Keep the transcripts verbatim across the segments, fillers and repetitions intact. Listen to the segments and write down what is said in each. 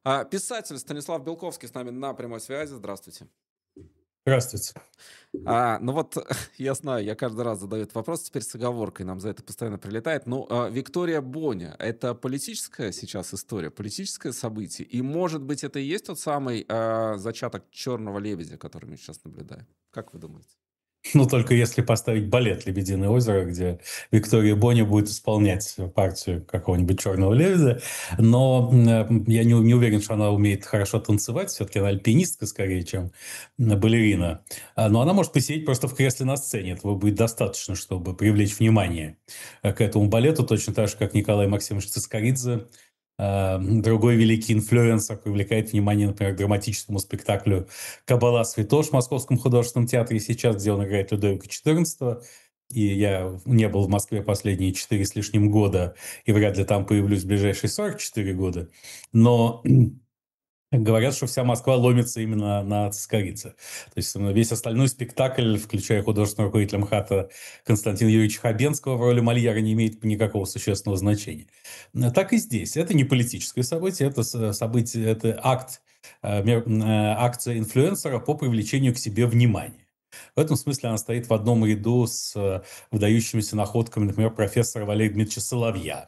А, Писатель Станислав Белковский с нами на прямой связи. Здравствуйте. Здравствуйте. А, ну вот, я знаю, я каждый раз задаю этот вопрос, теперь с оговоркой, нам за это постоянно прилетает. Ну, а, Виктория Боня — это политическая сейчас история, политическое событие? И, может быть, это и есть тот самый а, зачаток «Черного лебедя», который мы сейчас наблюдаем? Как вы думаете? Ну, только если поставить балет «Лебединое озеро», где Виктория Боня будет исполнять партию какого-нибудь черного лебедя. Но м, я не, не уверен, что она умеет хорошо танцевать. Все-таки она альпинистка скорее, чем м, балерина. А, Но она может посидеть просто в кресле на сцене. Этого будет достаточно, чтобы привлечь внимание э, к этому балету. Точно так же, как Николай Максимович Цискоридзе. А, Другой великий инфлюенсер привлекает внимание, например, к драматическому спектаклю «Кабала Святош» в Московском художественном театре сейчас, где он играет Людовика четырнадцатого. И я не был в Москве последние четыре с лишним года, и вряд ли там появлюсь в ближайшие сорок четыре года. Но говорят, что вся Москва ломится именно на Цискоридзе. То есть ну, весь остальной спектакль, включая художественного руководителя МХАТа Константина Юрьевича Хабенского в роли Мольера, не имеет никакого существенного значения. Э, Так и здесь. Это не политическое событие, это с- событие, это акт, э, мер- э, акция инфлюенсера по привлечению к себе внимания. В этом смысле она стоит в одном ряду с э, выдающимися находками, например, профессора Валерия Дмитриевича Соловья,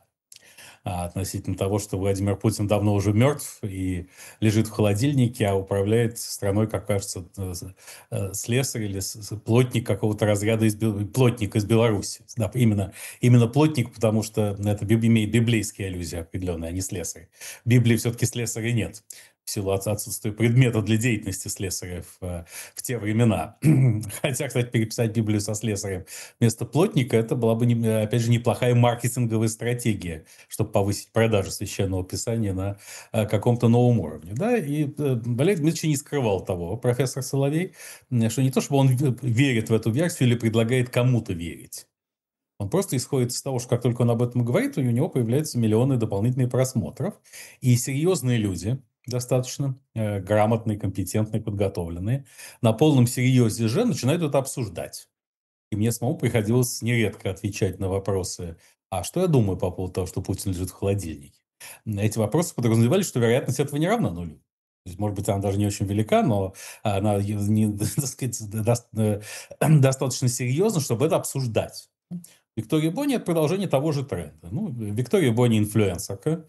а, относительно того, что Владимир Путин давно уже мертв и лежит в холодильнике, а управляет страной, как кажется, э, э, слесарь или с- с- плотник какого-то разряда, из, Бел- плотник из Беларуси. Да, именно, именно плотник, потому что это биб- имеет библейские аллюзии определенные, а не слесарь. В Библии все-таки слесаря нет, в силу от- отсутствия предмета для деятельности слесаря в, э, в те времена. Хотя, кстати, переписать Библию со слесарем вместо плотника, это была бы, не- опять же, неплохая маркетинговая стратегия, чтобы повысить продажи священного писания на э, каком-то новом уровне. Да? И э, Валерий Дмитриевич не скрывал того, профессор Соловей, м, что не то, чтобы он в- верит в эту версию или предлагает кому-то верить. Он просто исходит из того, что как только он об этом говорит, у него появляются миллионы дополнительных просмотров. И серьезные люди, достаточно э, грамотные, компетентные, подготовленные, на полном серьезе же начинают это обсуждать. И мне самому приходилось нередко отвечать на вопросы: а что я думаю по поводу того, что Путин лежит в холодильнике? Эти вопросы подразумевали, что вероятность этого не равна нулю. То есть, может быть, она даже не очень велика, но она не, так сказать, даст- э, достаточно серьезна, чтобы это обсуждать. Виктория Бони – это продолжение того же тренда. Ну, Виктория Бони – инфлюенсерка.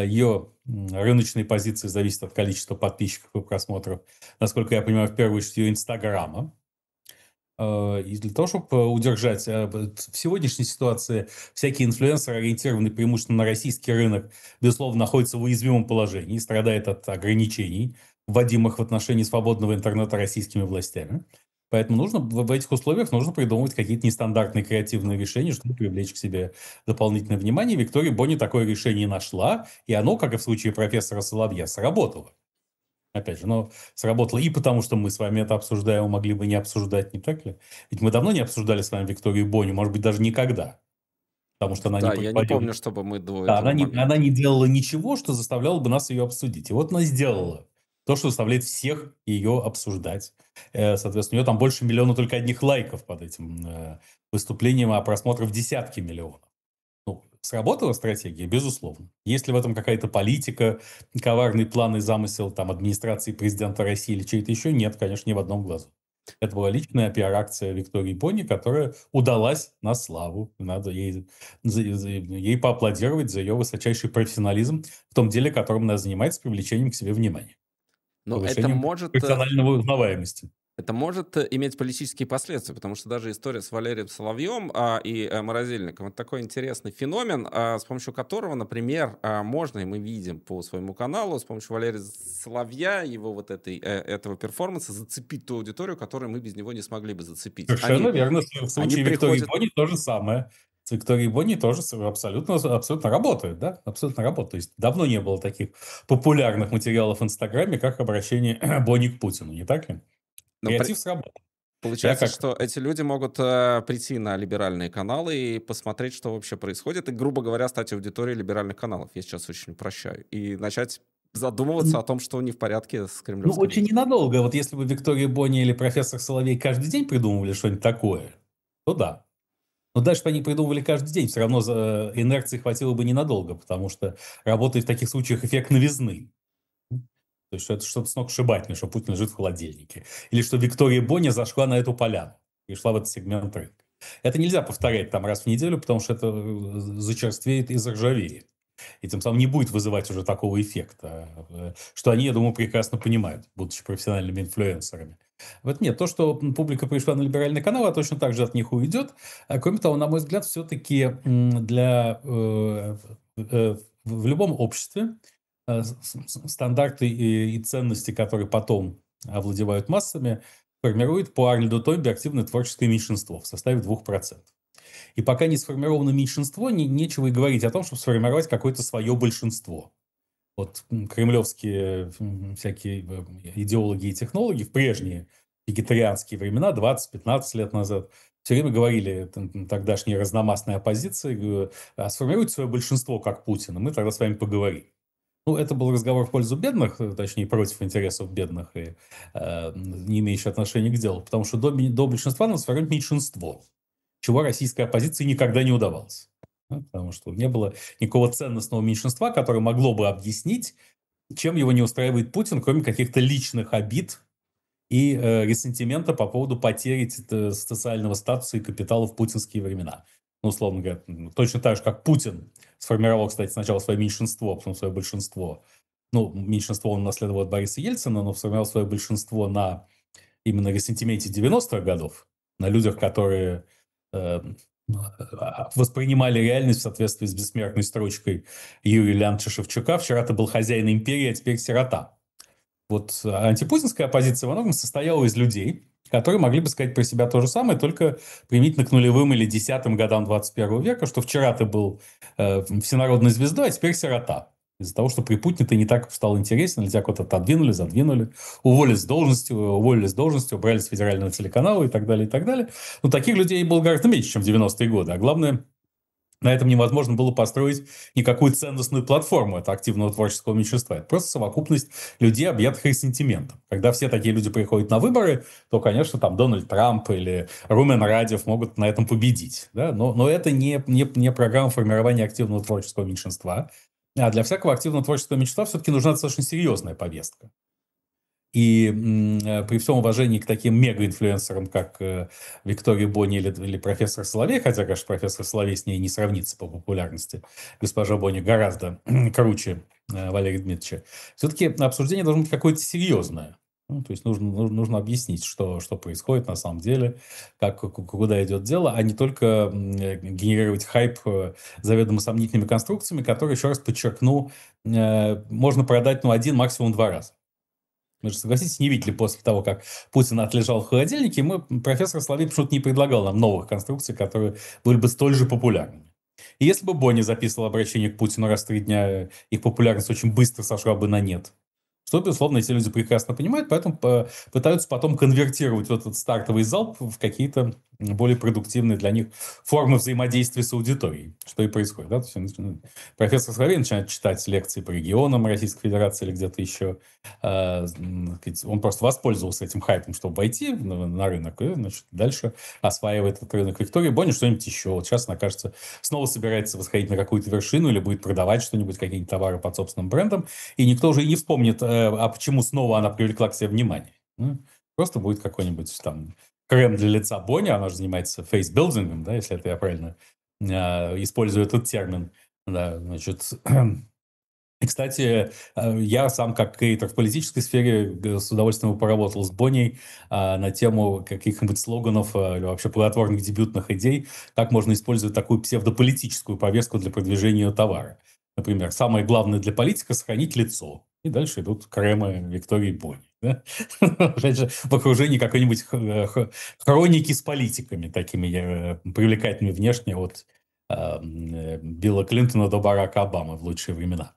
Ее м, рыночные позиции зависят от количества подписчиков и просмотров. Насколько я понимаю, в первую очередь ее Инстаграма. Э, И для того, чтобы удержать э, вот в сегодняшней ситуации, всякие инфлюенсеры, ориентированные преимущественно на российский рынок, безусловно, находятся в уязвимом положении и страдают от ограничений, вводимых в отношении свободного интернета российскими властями. Поэтому нужно в в этих условиях нужно придумывать какие-то нестандартные креативные решения, чтобы привлечь к себе дополнительное внимание. Виктория Бони такое решение нашла, и оно, как и в случае профессора Соловья, сработало. Опять же, но сработало и потому, что мы с вами это обсуждаем, а могли бы не обсуждать, не так ли? Ведь мы давно не обсуждали с вами Викторию Бонни, может быть, даже никогда, потому что она не Да, я не производила, помню, чтобы мы до да, этого она не, она момента. не делала ничего, что заставляло бы нас ее обсудить. И вот она сделала то, что заставляет всех ее обсуждать. Э, Соответственно, у нее там больше миллиона только одних лайков под этим э, выступлением, а просмотров десятки миллионов. Ну, сработала стратегия, безусловно. Есть ли в этом какая-то политика, коварный план и замысел там, администрации президента России или чей-то еще? Нет, конечно, ни в одном глазу. Это была личная пиар-акция Виктории Бони, которая удалась на славу. Надо ей, за- за- ей поаплодировать за ее высочайший профессионализм в том деле, которым она занимается, привлечением к себе внимания, Но это повышением может э, профессионального узнаваемости. Это может э, иметь политические последствия, потому что даже история с Валерием Соловьем а, и а, Морозильником — это такой интересный феномен, а, с помощью которого, например, а, можно, и мы видим по своему каналу, с помощью Валерия Соловья, его вот этой, э, этого перформанса, зацепить ту аудиторию, которую мы без него не смогли бы зацепить. Совершенно Они, верно. В они случае Виктории приходят. Бони то же самое. С Викторией Бони тоже с- абсолютно, абсолютно работает, да? Абсолютно работает. То есть давно не было таких популярных материалов в Инстаграме, как обращение Бони к Путину, не так ли? Но при- Креатив сработал. Я Получается, как что эти люди могут э, прийти на либеральные каналы и посмотреть, что вообще происходит, и, грубо говоря, стать аудиторией либеральных каналов. Я сейчас очень упрощаю. И начать задумываться о том, что не в порядке с ну, кремлевской очень властью. ненадолго. Вот если бы Виктория Бони или профессор Соловей каждый день придумывали что-нибудь такое, то да. Но дальше бы они придумывали каждый день, все равно за инерции хватило бы ненадолго, потому что работает в таких случаях эффект новизны. То есть, что это что-то сногсшибательное, что Путин лежит в холодильнике. Или что Виктория Боня зашла на эту поляну, пришла в этот сегмент рынка. Это нельзя повторять там раз в неделю, потому что это зачерствеет и заржавеет. И тем самым не будет вызывать уже такого эффекта, что они, я думаю, прекрасно понимают, будучи профессиональными инфлюенсерами. Вот нет, то, что публика пришла на либеральный канал, а точно так же от них уйдет. А кроме того, на мой взгляд, все-таки для, э, э, в любом обществе э, стандарты и, и ценности, которые потом овладевают массами, формирует по Арнольду Тойнби активное творческое меньшинство в составе двух процентов. И пока не сформировано меньшинство, не, нечего и говорить о том, чтобы сформировать какое-то свое большинство. Вот кремлевские всякие идеологи и технологи в прежние вегетарианские времена, двадцать-пятнадцать лет назад, все время говорили тогдашней разномастной оппозиции: а сформируйте свое большинство, как Путин, и мы тогда с вами поговорим. Ну, это был разговор в пользу бедных, точнее, против интересов бедных и э, не имеющих отношения к делу, потому что до, до большинства надо сформировать меньшинство, чего российской оппозиции никогда не удавалось. Потому что не было никакого ценностного меньшинства, которое могло бы объяснить, чем его не устраивает Путин, кроме каких-то личных обид и э, ресентимента по поводу потери социального статуса и капитала в путинские времена. Ну, условно говоря, точно так же, как Путин сформировал, кстати, сначала свое меньшинство, а потом свое большинство. Ну, меньшинство он наследовал от Бориса Ельцина, но сформировал свое большинство на именно ресентименте девяностых годов, на людях, которые э, воспринимали реальность в соответствии с бессмертной строчкой Юрия Леонидовича Шевчука: «Вчера ты был хозяин империи, а теперь сирота». Вот антипутинская оппозиция во многом состояла из людей, которые могли бы сказать про себя то же самое, только применительно к нулевым или десятым годам двадцать первого века, что вчера ты был э, всенародной звездой, а теперь сирота. Из-за того, что при Путине ты не так стал интересен, или тебя куда-то отодвинули, задвинули, уволили с должности, уволили с должности, убрали с федерального телеканала и так далее, и так далее. Но таких людей было гораздо меньше, чем в девяностые годы. А главное, на этом невозможно было построить никакую ценностную платформу этого активного творческого меньшинства. Это просто совокупность людей, объятых ресентиментом. Когда все такие люди приходят на выборы, то, конечно, там Дональд Трамп или Румен Радев могут на этом победить. Да? Но, но это не, не, не программа формирования активного творческого меньшинства. А для всякого активного творческого меньшинства все-таки нужна достаточно серьезная повестка. И м, при всем уважении к таким мега-инфлюенсерам, как э, Виктория Бони или, или профессор Соловей, хотя, конечно, профессор Соловей с ней не сравнится по популярности, госпожа Бони гораздо круче э, Валерия Дмитриевича, все-таки обсуждение должно быть какое-то серьезное. Ну, то есть нужно, нужно, нужно объяснить, что, что происходит на самом деле, как, куда идет дело, а не только генерировать хайп заведомо сомнительными конструкциями, которые, еще раз подчеркну, э, можно продать ну, один, максимум два раза. Вы же, согласитесь, не видели после того, как Путин отлежал в холодильнике, мы, профессор Соловей почему-то не предлагал нам новых конструкций, которые были бы столь же популярными. И если бы Бони записывал обращение к Путину раз в три дня, их популярность очень быстро сошла бы на нет. Что, безусловно, эти люди прекрасно понимают, поэтому пытаются потом конвертировать вот этот стартовый залп в какие-то более продуктивные для них формы взаимодействия с аудиторией, что и происходит. Да? То есть, профессор Соловей начинает читать лекции по регионам Российской Федерации или где-то еще. Он просто воспользовался этим хайпом, чтобы войти на рынок, и значит, дальше осваивает этот рынок. Виктория Боня что-нибудь еще. Вот сейчас, она, кажется, снова собирается восходить на какую-то вершину или будет продавать что-нибудь, какие-то товары под собственным брендом, и никто уже и не вспомнит, а почему снова она привлекла к себе внимание. Просто будет какой-нибудь там крем для лица Бони, она же занимается фейсбилдингом, да, если это я правильно э, использую этот термин. Да, значит, и, кстати, я сам как креатор в политической сфере с удовольствием поработал с Боней а, на тему каких-нибудь слоганов или вообще плодотворных дебютных идей, как можно использовать такую псевдополитическую повестку для продвижения ее товара. Например, самое главное для политика – сохранить лицо. И дальше идут кремы Виктории Бони. Да? Опять же, в окружении какой-нибудь хроники с политиками, такими привлекательными внешне, от Билла Клинтона до Барака Обамы в лучшие времена.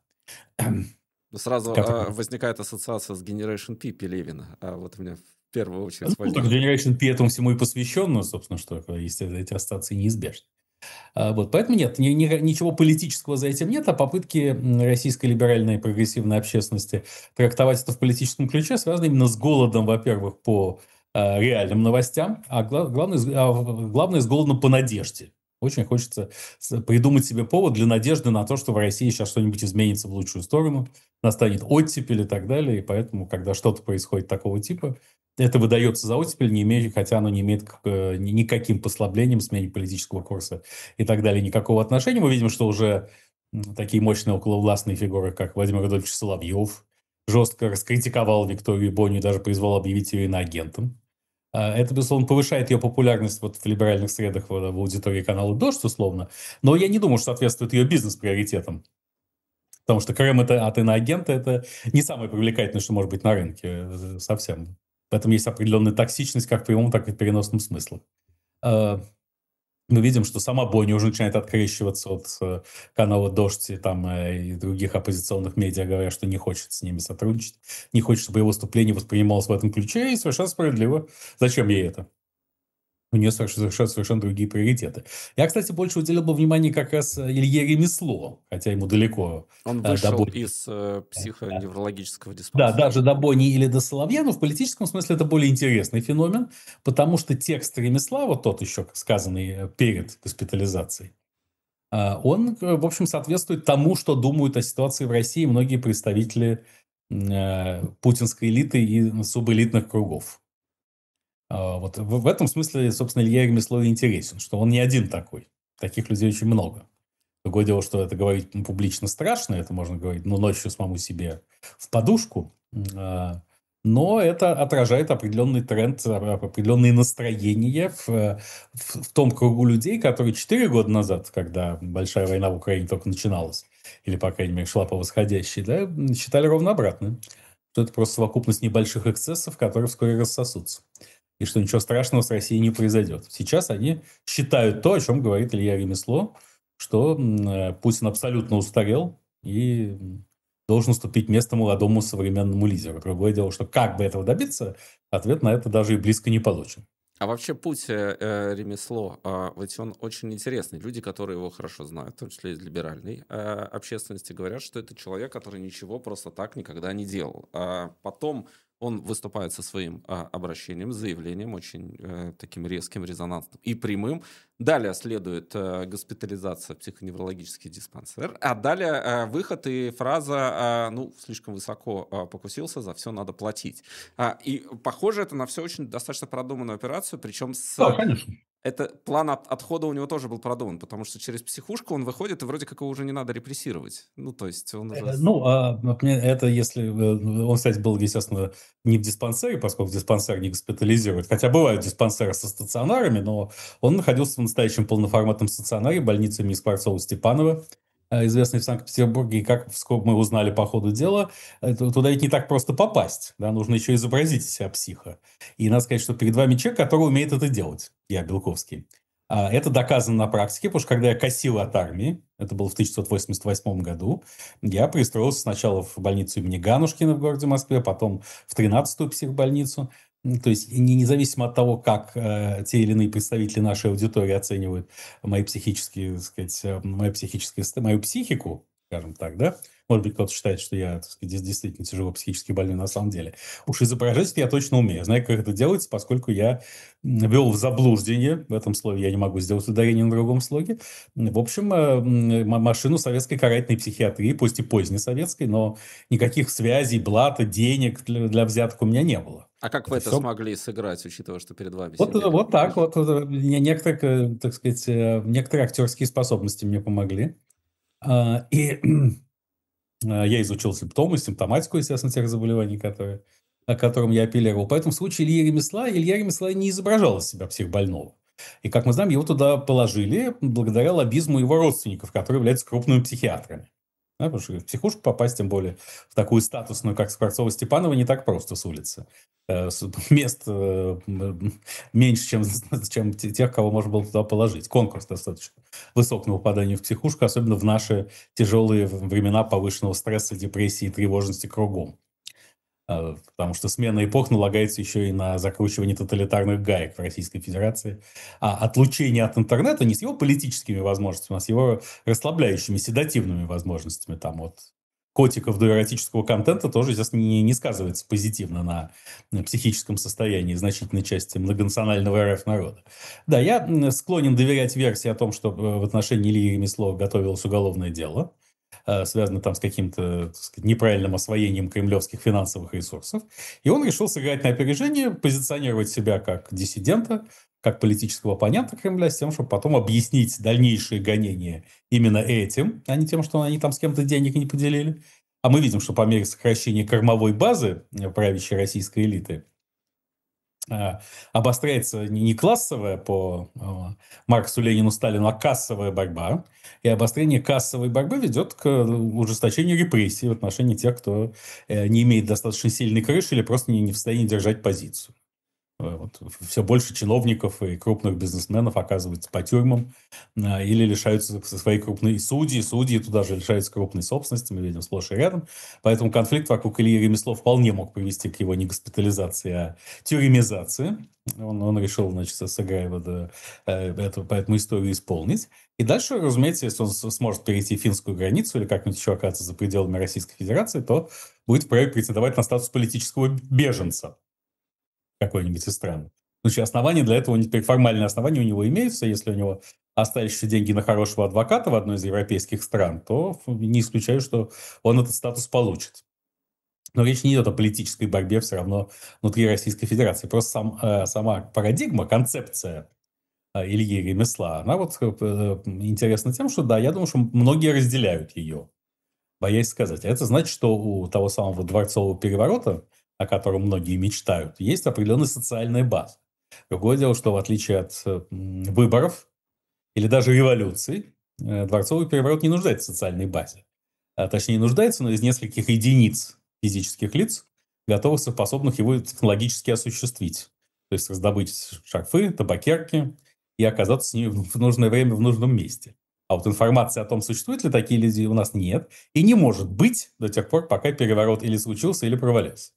Сразу Который... возникает ассоциация с Generation P Пелевина. А вот у меня в первую очередь... Ну, так Generation P этому всему и посвящен, собственно, что есть эти ассоциации неизбежны. Вот, поэтому нет, ни, ни, ничего политического за этим нет, а попытки российской либеральной и прогрессивной общественности трактовать это в политическом ключе связаны именно с голодом, во-первых, по э, реальным новостям, а, глав, главное, а главное с голодом по надежде. Очень хочется придумать себе повод для надежды на то, что в России сейчас что-нибудь изменится в лучшую сторону, настанет оттепель и так далее. И поэтому, когда что-то происходит такого типа, это выдается за оттепель, не имеет, хотя оно не имеет к э, никаким послаблениям, смене политического курса и так далее, никакого отношения. Мы видим, что уже такие мощные околовластные фигуры, как Владимир Рудольфович Соловьев, жестко раскритиковал Викторию Бонни, даже призвал объявить ее иноагентом. Это, безусловно, повышает ее популярность вот в либеральных средах, в, в аудитории канала «Дождь», условно. Но я не думаю, что соответствует ее бизнес-приоритетам. Потому что Крым это, от иноагента – это не самое привлекательное, что может быть на рынке. э, Совсем. Поэтому есть определенная токсичность как в прямом, так и в переносном смыслах. А, Мы видим, что сама Бонни уже начинает открещиваться от э, канала «Дождь» и, там, э, и других оппозиционных медиа, говоря, что не хочет с ними сотрудничать, не хочет, чтобы его выступление воспринималось в этом ключе, и совершенно справедливо. Зачем ей это? У нее совершенно, совершенно другие приоритеты. Я, кстати, больше уделил бы внимание как раз э, Илье Ремесло, хотя ему далеко Он э, до вышел Бонни. из э, психоневрологического Да, диспансера. даже до Бонни или до Соловья, но в политическом смысле это более интересный феномен, потому что текст Ремесла, вот тот еще сказанный э, перед госпитализацией, а, он, э, в общем, соответствует тому, что думают о ситуации в России многие представители э, путинской элиты и субэлитных кругов. А, Вот в в этом смысле, собственно, Илья Ремесло и интересен, что он не один такой. Таких людей очень много. Другое дело, что это говорить ну, публично страшно, это можно говорить, ну, ночью самому себе в подушку, а, но это отражает определенный тренд, а, определенные настроения в, в, в том кругу людей, которые четыре года назад, когда большая война в Украине только начиналась, или, по крайней мере, шла по восходящей, да, считали ровно обратно, что это просто совокупность небольших эксцессов, которые вскоре рассосутся. И что ничего страшного с Россией не произойдет. Сейчас они считают то, о чем говорит Илья Ремесло, что м, Путин абсолютно устарел и должен уступить место молодому современному лидеру. Другое дело, что как бы этого добиться, ответ на это даже и близко не получен. А вообще путь э, э, ремесло, а, ведь он очень интересный. Люди, которые его хорошо знают, в том числе из либеральной э, общественности, говорят, что это человек, который ничего просто так никогда не делал. А потом он выступает со своим а, обращением, заявлением, очень э, таким резким, резонансным и прямым. Далее следует э, госпитализация в психоневрологический диспансер, а далее э, выход и фраза, э, ну, слишком высоко э, покусился, за все надо платить. А, и похоже это на все очень достаточно продуманную операцию, причем Да, с... конечно. Это план от- отхода у него тоже был продуман, потому что через психушку он выходит, и вроде как его уже не надо репрессировать. Ну, то есть он уже... Э, Ну, а, например, это если... э, Он, кстати, был, естественно, не в диспансере, поскольку диспансер не госпитализирует. Хотя бывают диспансеры со стационарами, но он находился в настоящем полноформатном стационаре больницы имени Скворцова-Степанова, э, известной в Санкт-Петербурге. И как вскоре мы узнали по ходу дела, это- туда ведь не так просто попасть. Да? Нужно еще изобразить из себя психа. И надо сказать, что перед вами человек, который умеет это делать. Я, Белковский. А, Это доказано на практике, потому что когда я косил от армии, это было в тысяча девятьсот восемьдесят восьмом году, я пристроился сначала в больницу имени Ганушкина в городе Москве, потом в тринадцатую психбольницу. М, То есть не, независимо от того, как э, те или иные представители нашей аудитории оценивают мои психические, так сказать, э, мою, психическое, сто- мою психику, скажем так, да, может быть, кто-то считает, что я, так сказать, дес- действительно тяжело психически больной на самом деле. Уж изображать я точно умею. Знаю, как это делается, поскольку я ввел в заблуждение, в этом слове я не могу сделать ударение на другом слоге, в общем, э, м, машину советской карательной психиатрии, пусть и поздней советской, но никаких связей, блата, денег для, для взяток у меня не было. А как вы Это это все смогли сыграть, учитывая, что перед вами вот, э, сидели? вот так вот. э, не- Некоторые, э, так сказать, э, некоторые актерские способности мне помогли. А, И э, я изучил симптомы, симптоматику, естественно, тех заболеваний, которые, о котором я апеллировал. Поэтому в случае Ильи Ремесла, Илья Ремесла не изображал из себя психбольного. И, как мы знаем, его туда положили благодаря лоббизму его родственников, которые являются крупными психиатрами. Да, потому что в психушку попасть, тем более в такую статусную, как Скворцова-Степанова, не так просто с улицы. Э, с- Мест э, м, меньше, чем, чем те- тех, кого можно было туда положить. Конкурс достаточно высок на попадание в психушку, особенно в наши тяжелые времена повышенного стресса, депрессии и тревожности кругом. А, Потому что смена эпох налагается еще и на закручивание тоталитарных гаек в Российской Федерации. А отлучение от интернета не с его политическими возможностями, а с его расслабляющими, седативными возможностями. Там вот котиков до эротического контента тоже сейчас не, не сказывается позитивно на, на психическом состоянии значительной части многонационального эр эф народа. Да, я склонен доверять версии о том, что в отношении Ильи Ремеслова готовилось уголовное дело, связано там с каким-то, так сказать, неправильным освоением кремлевских финансовых ресурсов. И он решил сыграть на опережение, позиционировать себя как диссидента, как политического оппонента Кремля, с тем, чтобы потом объяснить дальнейшие гонения именно этим, а не тем, что они там с кем-то денег не поделили. А мы видим, что по мере сокращения кормовой базы правящей российской элиты обостряется не классовая по Марксу, Ленину, Сталину, а кассовая борьба. И обострение кассовой борьбы ведет к ужесточению репрессий в отношении тех, кто не имеет достаточно сильной крыши или просто не в состоянии держать позицию. Вот. Все больше чиновников и крупных бизнесменов оказываются по тюрьмам или лишаются своей крупной судьи. Судьи туда же лишаются крупной собственности, мы видим сплошь и рядом. Поэтому конфликт вокруг Ильи Ремеслова вполне мог привести к его не госпитализации, а тюремизации. Он, он решил, значит, Сагаева эту, по этому историю исполнить. И дальше, разумеется, если он сможет перейти финскую границу или как-нибудь еще оказаться за пределами Российской Федерации, то будет вправе претендовать на статус политического беженца какой-нибудь из стран. Значит, основания для этого, теперь формальные основания у него имеются. Если у него остались еще деньги на хорошего адвоката в одной из европейских стран, то не исключаю, что он этот статус получит. Но речь не идет о политической борьбе все равно внутри Российской Федерации. Просто сам, э, сама парадигма, концепция э, Ильи Ремесла, она вот э, интересна тем, что, да, я думаю, что многие разделяют ее, боясь сказать. А это значит, что у того самого дворцового переворота, о котором многие мечтают, есть определенная социальная база. Другое дело, что в отличие от выборов или даже революций, дворцовый переворот не нуждается в социальной базе. А точнее, нуждается, но из нескольких единиц физических лиц, готовых, способных его технологически осуществить. То есть раздобыть шарфы, табакерки и оказаться с ними в нужное время в нужном месте. А вот информации о том, существуют ли такие люди, у нас нет. И не может быть до тех пор, пока переворот или случился, или провалился.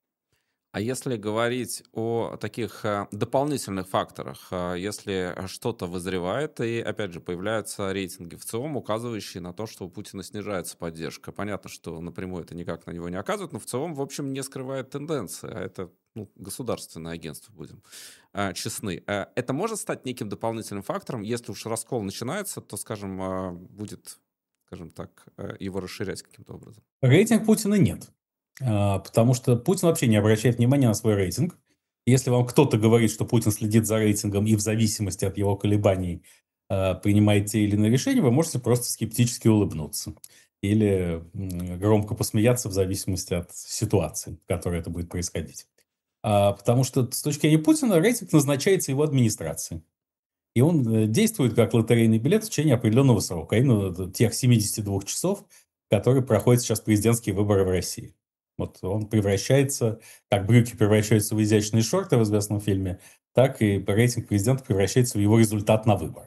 А если говорить о таких э, дополнительных факторах, э, если что-то вызревает, и, опять же, появляются рейтинги в ЦИОМ, указывающие на то, что у Путина снижается поддержка. Понятно, что напрямую это никак на него не оказывает, но в ЦИОМ, в общем, не скрывает тенденции. А это ну, государственное агентство, будем э, честны. Э, это может стать неким дополнительным фактором. Если уж раскол начинается, то, скажем, э, будет, скажем так, э, его расширять каким-то образом. Рейтинг Путина нет. Потому что Путин вообще не обращает внимания на свой рейтинг. Если вам кто-то говорит, что Путин следит за рейтингом и в зависимости от его колебаний принимает те или иные решения, вы можете просто скептически улыбнуться. Или громко посмеяться в зависимости от ситуации, в которой это будет происходить. Потому что с точки зрения Путина рейтинг назначается его администрацией. И он действует как лотерейный билет в течение определенного срока, именно тех семидесяти двух часов, которые проходят сейчас президентские выборы в России. Вот он превращается, как брюки превращаются в изящные шорты в известном фильме, так и рейтинг президента превращается в его результат на выборах.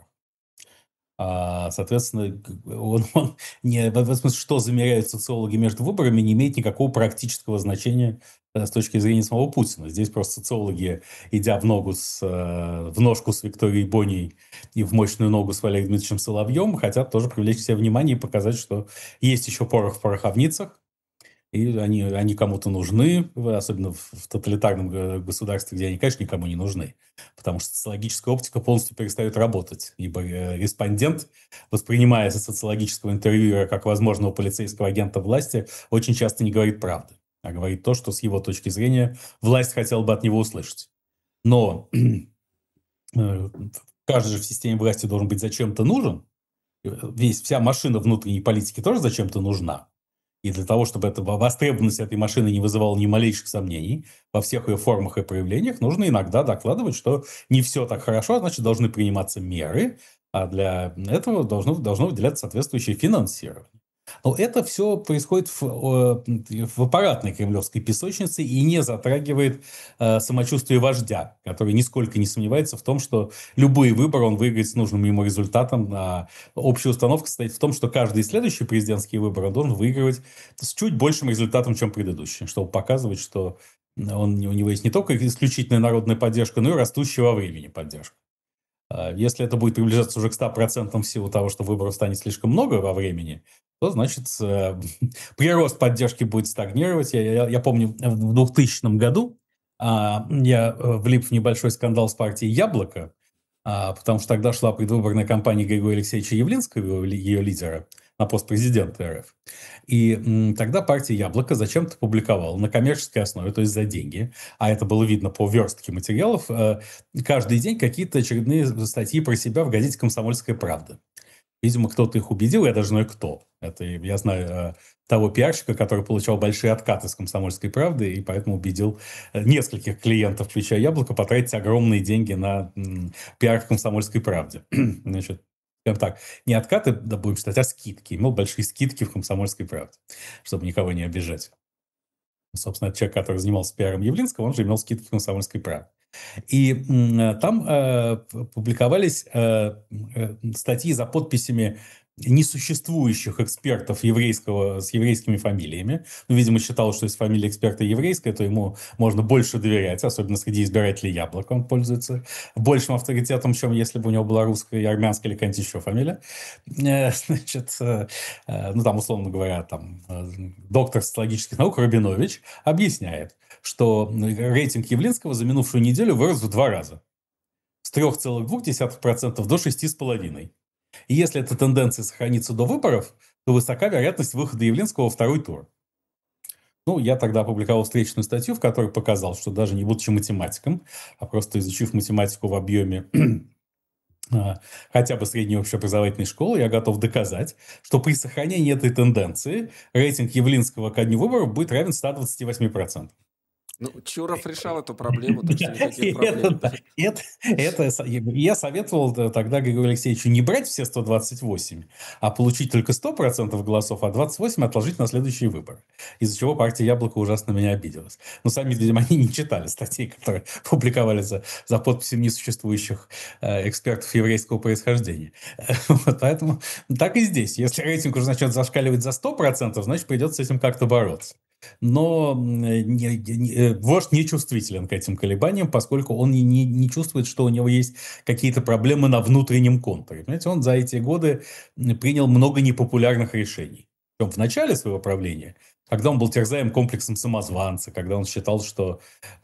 А, соответственно, он, он не, в смысле, что замеряют социологи между выборами, не имеет никакого практического значения с точки зрения самого Путина. Здесь просто социологи, идя в ногу с, в ножку с Викторией Боней и в мощную ногу с Валерием Дмитриевичем Соловьем, хотят тоже привлечь к себе внимание и показать, что есть еще порох в пороховницах, и они, они кому-то нужны, особенно в, в тоталитарном государстве, где они, конечно, никому не нужны. Потому что социологическая оптика полностью перестает работать. Ибо респондент, воспринимая социологического интервьюера как возможного полицейского агента власти, очень часто не говорит правды, а говорит то, что с его точки зрения власть хотела бы от него услышать. Но каждый же в системе власти должен быть зачем-то нужен. Весь, вся машина внутренней политики тоже зачем-то нужна. И для того, чтобы эта востребованность этой машины не вызывала ни малейших сомнений во всех ее формах и проявлениях, нужно иногда докладывать, что не все так хорошо, а значит, должны приниматься меры, а для этого должно, должно выделяться соответствующее финансирование. Но это все происходит в, в аппаратной кремлевской песочнице и не затрагивает э, самочувствие вождя, который нисколько не сомневается в том, что любые выборы он выиграет с нужным ему результатом. А общая установка состоит в том, что каждый следующий президентский выбор он должен выигрывать с чуть большим результатом, чем предыдущий, чтобы показывать, что он, у него есть не только исключительная народная поддержка, но и растущая во времени поддержка. Если это будет приближаться уже к ста процентам в силу того, что выборов станет слишком много во времени, то, значит, прирост поддержки будет стагнировать. Я, я, я помню, в двухтысячном году а, я влип в небольшой скандал с партией «Яблоко», а, потому что тогда шла предвыборная кампания Григория Алексеевича Явлинского, ее лидера, на пост президента РФ. И м, тогда партия «Яблоко» зачем-то публиковала на коммерческой основе, то есть за деньги, а это было видно по верстке материалов, э, каждый день какие-то очередные статьи про себя в газете «Комсомольская правда». Видимо, кто-то их убедил, я даже знаю, кто. Это я знаю э, того пиарщика, который получал большие откаты с «Комсомольской правды», и поэтому убедил э, нескольких клиентов, включая «Яблоко», потратить огромные деньги на м, пиар в «Комсомольской правде». Значит, скажем так, не откаты, да, будем считать, а скидки. Имел большие скидки в «Комсомольской правде», чтобы никого не обижать. Собственно, человек, который занимался пиаром Явлинского, он же имел скидки в «Комсомольской правде». И м, там э, публиковались э, э, статьи за подписями несуществующих экспертов еврейского, с еврейскими фамилиями. Ну, видимо, считал, что если фамилия эксперта еврейская, то ему можно больше доверять, особенно среди избирателей «Яблока» он пользуется большим авторитетом, чем если бы у него была русская, и армянская или какая-нибудь еще фамилия. Э, значит, э, э, ну, там, условно говоря, там, э, доктор социологических наук Рабинович объясняет, что рейтинг Явлинского за минувшую неделю вырос в два раза. С трех целых двух десятых процента до шести с половиной. И если эта тенденция сохранится до выборов, то высока вероятность выхода Явлинского во второй тур. Ну, я тогда опубликовал встречную статью, в которой показал, что даже не будучи математиком, а просто изучив математику в объеме хотя бы средней общеобразовательной школы, я готов доказать, что при сохранении этой тенденции рейтинг Явлинского ко дню выборов будет равен ста двадцати восьми процентам. Ну, Чуров решал эту проблему, так что никаких проблем. Это, это, это, я советовал тогда Григорию Алексеевичу не брать все сто двадцать восемь, а получить только сто процентов голосов, а двадцать восемь отложить на следующие выборы. Из-за чего партия «Яблоко» ужасно меня обиделась. Но сами, видимо, они не читали статей, которые публиковали за, за подписью несуществующих э, экспертов еврейского происхождения. Вот, поэтому так и здесь. Если рейтинг уже начнет зашкаливать за сто процентов, значит, придется с этим как-то бороться. Но не, не, вождь не чувствителен к этим колебаниям, поскольку он не, не, не чувствует, что у него есть какие-то проблемы на внутреннем контуре. Понимаете, он за эти годы принял много непопулярных решений. Причем в начале своего правления, когда он был терзаем комплексом самозванца, когда он считал, что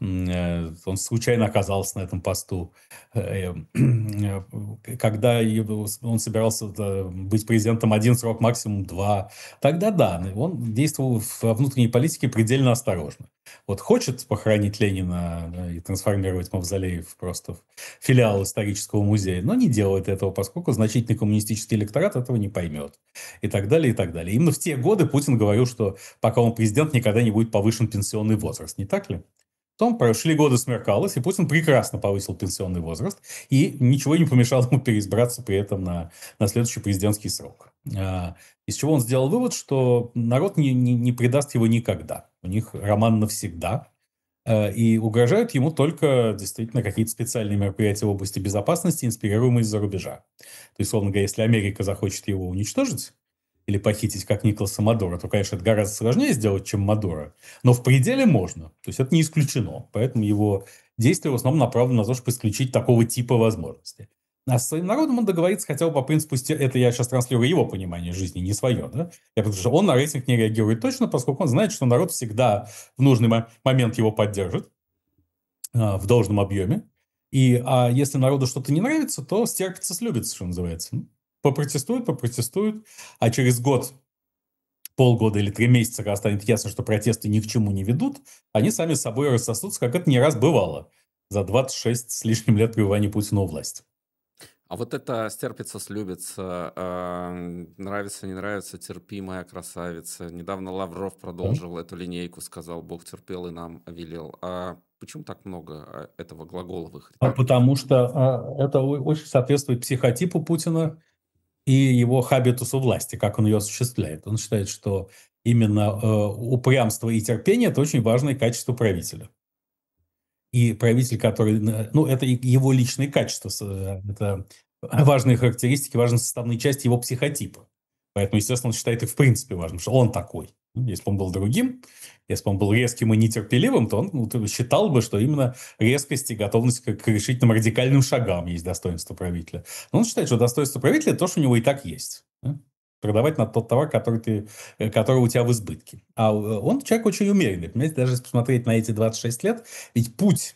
э, он случайно оказался на этом посту, э, э, когда он собирался быть президентом один срок, максимум два, тогда да, он действовал во внутренней политике предельно осторожно. Вот хочет похоронить Ленина, да, и трансформировать мавзолей в просто в филиал исторического музея, но не делает этого, поскольку значительный коммунистический электорат этого не поймет. И так далее, и так далее. Именно в те годы Путин говорил, что пока он президент, никогда не будет повышен пенсионный возраст. Не так ли? Потом прошли годы, смеркалось, и Путин прекрасно повысил пенсионный возраст, и ничего не помешало ему переизбраться при этом на, на следующий президентский срок. А, из чего он сделал вывод, что народ не, не, не предаст его никогда. У них роман навсегда. И угрожают ему только действительно какие-то специальные мероприятия в области безопасности, инспирируемые из-за рубежа. То есть, условно говоря, если Америка захочет его уничтожить или похитить, как Николаса Мадуро, то, конечно, это гораздо сложнее сделать, чем Мадуро. Но в пределе можно. То есть, это не исключено. Поэтому его действия в основном направлены на то, чтобы исключить такого типа возможности. А с своим народом он договорится хотя бы по принципу, это я сейчас транслирую его понимание жизни, не свое. Да? Я потому что он на рейтинг не реагирует точно, поскольку он знает, что народ всегда в нужный момент его поддержит а, в должном объеме. И, а если народу что-то не нравится, то стерпится, слюбится, что называется. Попротестуют, попротестуют, а через год, полгода или три месяца, когда станет ясно, что протесты ни к чему не ведут, они сами с собой рассосутся, как это не раз бывало за двадцать шесть с лишним лет пребывания Путина у власти. А вот это стерпится, слюбится, э, нравится, не нравится, терпи, моя красавица. Недавно Лавров продолжил да. эту линейку, сказал, Бог терпел и нам велел. А почему так много этого глаголовых? А потому что а, это очень соответствует психотипу Путина и его хабитусу власти, как он ее осуществляет. Он считает, что именно э, упрямство и терпение – это очень важные качества правителя. И правитель, который... Ну, это его личные качества. Это важные характеристики, важные составные части его психотипа. Поэтому, естественно, он считает их в принципе важным, что он такой. Если бы он был другим, если бы он был резким и нетерпеливым, то он ну, считал бы, что именно резкость и готовность к, к решительным радикальным шагам есть достоинство правителя. Но он считает, что достоинство правителя – это то, что у него и так есть. Да? Продавать на тот товар, который, ты, который у тебя в избытке. А он человек очень умеренный. Понимаете, даже если посмотреть на эти двадцать шесть лет, ведь путь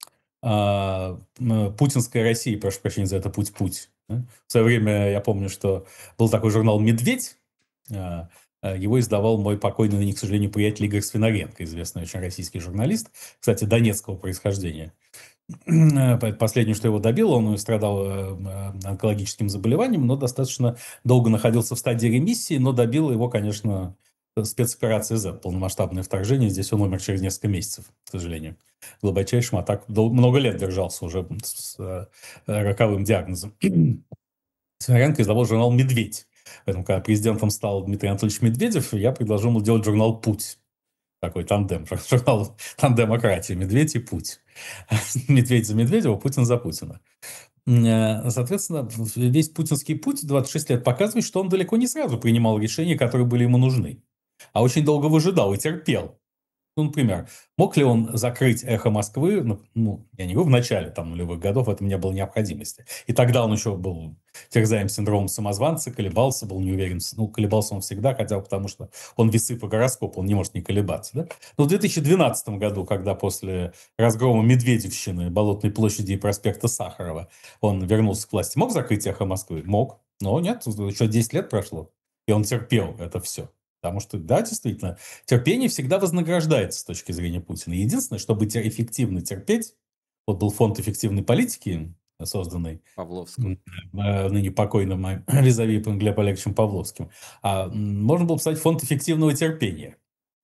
а, путинской России, прошу прощения за это, путь-путь. Да? В свое время я помню, что был такой журнал «Медведь». а, Его издавал мой покойный, ныне, к сожалению, приятель Игорь Свинаренко, известный очень российский журналист, кстати, донецкого происхождения. Последнее, что его добило, он страдал онкологическим заболеванием, но достаточно долго находился в стадии ремиссии, но добило его, конечно, спецоперация Z, полномасштабное вторжение. Здесь он умер через несколько месяцев, к сожалению. Глубочайшим, а так много лет держался уже с роковым диагнозом. Свинаренко издавал журнал «Медведь». Поэтому, когда президентом стал Дмитрий Анатольевич Медведев, я предложил ему делать журнал «Путь». Такой тандем, журнал тандемократии, Медведь и Путь. Медведь за Медведева, Путин за Путина. Соответственно, весь путинский путь двадцать шесть лет показывает, что он далеко не сразу принимал решения, которые были ему нужны, а очень долго выжидал и терпел. Ну, например, мог ли он закрыть «Эхо Москвы», ну, ну, я не говорю, в начале там, нулевых годов, это у меня было необходимости. И тогда он еще был терзаем синдромом самозванца, колебался, был не уверен. Ну, колебался он всегда, хотя бы потому, что он весы по гороскопу, он не может не колебаться. Да? Но в две тысячи двенадцатом году, когда после разгрома Медведевщины, Болотной площади и проспекта Сахарова он вернулся к власти, мог закрыть «Эхо Москвы»? Мог. Но нет, еще десять лет прошло, и он терпел это все. Потому что, да, действительно, терпение всегда вознаграждается с точки зрения Путина. Единственное, чтобы эффективно терпеть, вот был фонд эффективной политики, созданный Павловским, ныне покойным визави Глебом Олеговичем Павловским, а можно было писать фонд эффективного терпения.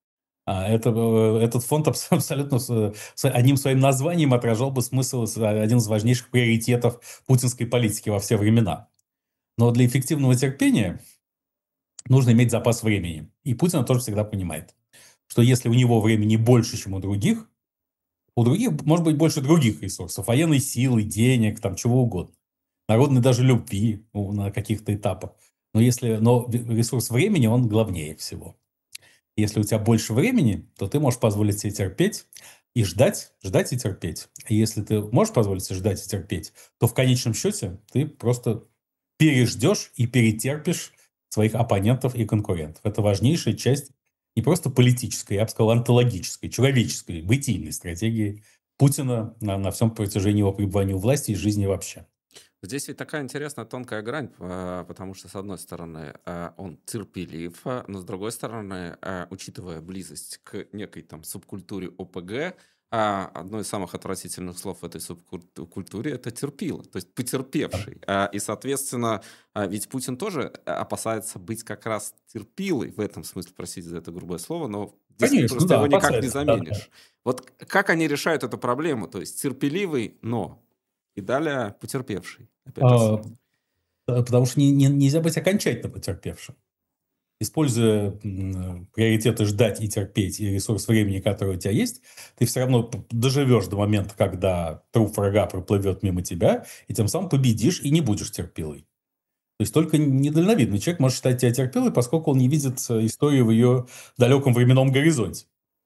Это, этот фонд абсолютно одним своим названием отражал бы смысл, один из важнейших приоритетов путинской политики во все времена. Но для эффективного терпения нужно иметь запас времени. И Путин тоже всегда понимает, что если у него времени больше, чем у других, у других может быть больше других ресурсов, военной силы, денег, там чего угодно, народной даже любви на каких-то этапах. Но, если, но ресурс времени, он главнее всего. Если у тебя больше времени, то ты можешь позволить себе терпеть и ждать, ждать и терпеть. И если ты можешь позволить себе ждать и терпеть, то в конечном счете ты просто переждешь и перетерпишь своих оппонентов и конкурентов. Это важнейшая часть не просто политической, я бы сказал, онтологической, человеческой, бытийной стратегии Путина на, на всем протяжении его пребывания у власти и жизни вообще. Здесь ведь такая интересная тонкая грань, потому что, с одной стороны, он терпелив, но с другой стороны, учитывая близость к некой там субкультуре ОПГ, одно из самых отвратительных слов в этой субкультуре – это терпила, то есть потерпевший. И, соответственно, ведь Путин тоже опасается быть как раз терпилой, в этом смысле, простите за это грубое слово, но здесь Конечно, просто да, его никак не опасается, заменишь. да, да. Вот как они решают эту проблему? То есть терпеливый, но… И далее потерпевший. А, потому что не, не, нельзя быть окончательно потерпевшим. Используя приоритеты ждать и терпеть, и ресурс времени, который у тебя есть, ты все равно доживешь до момента, когда труп врага проплывет мимо тебя, и тем самым победишь и не будешь терпилой. То есть только недальновидный человек может считать тебя терпилой, поскольку он не видит историю в ее далеком временном горизонте.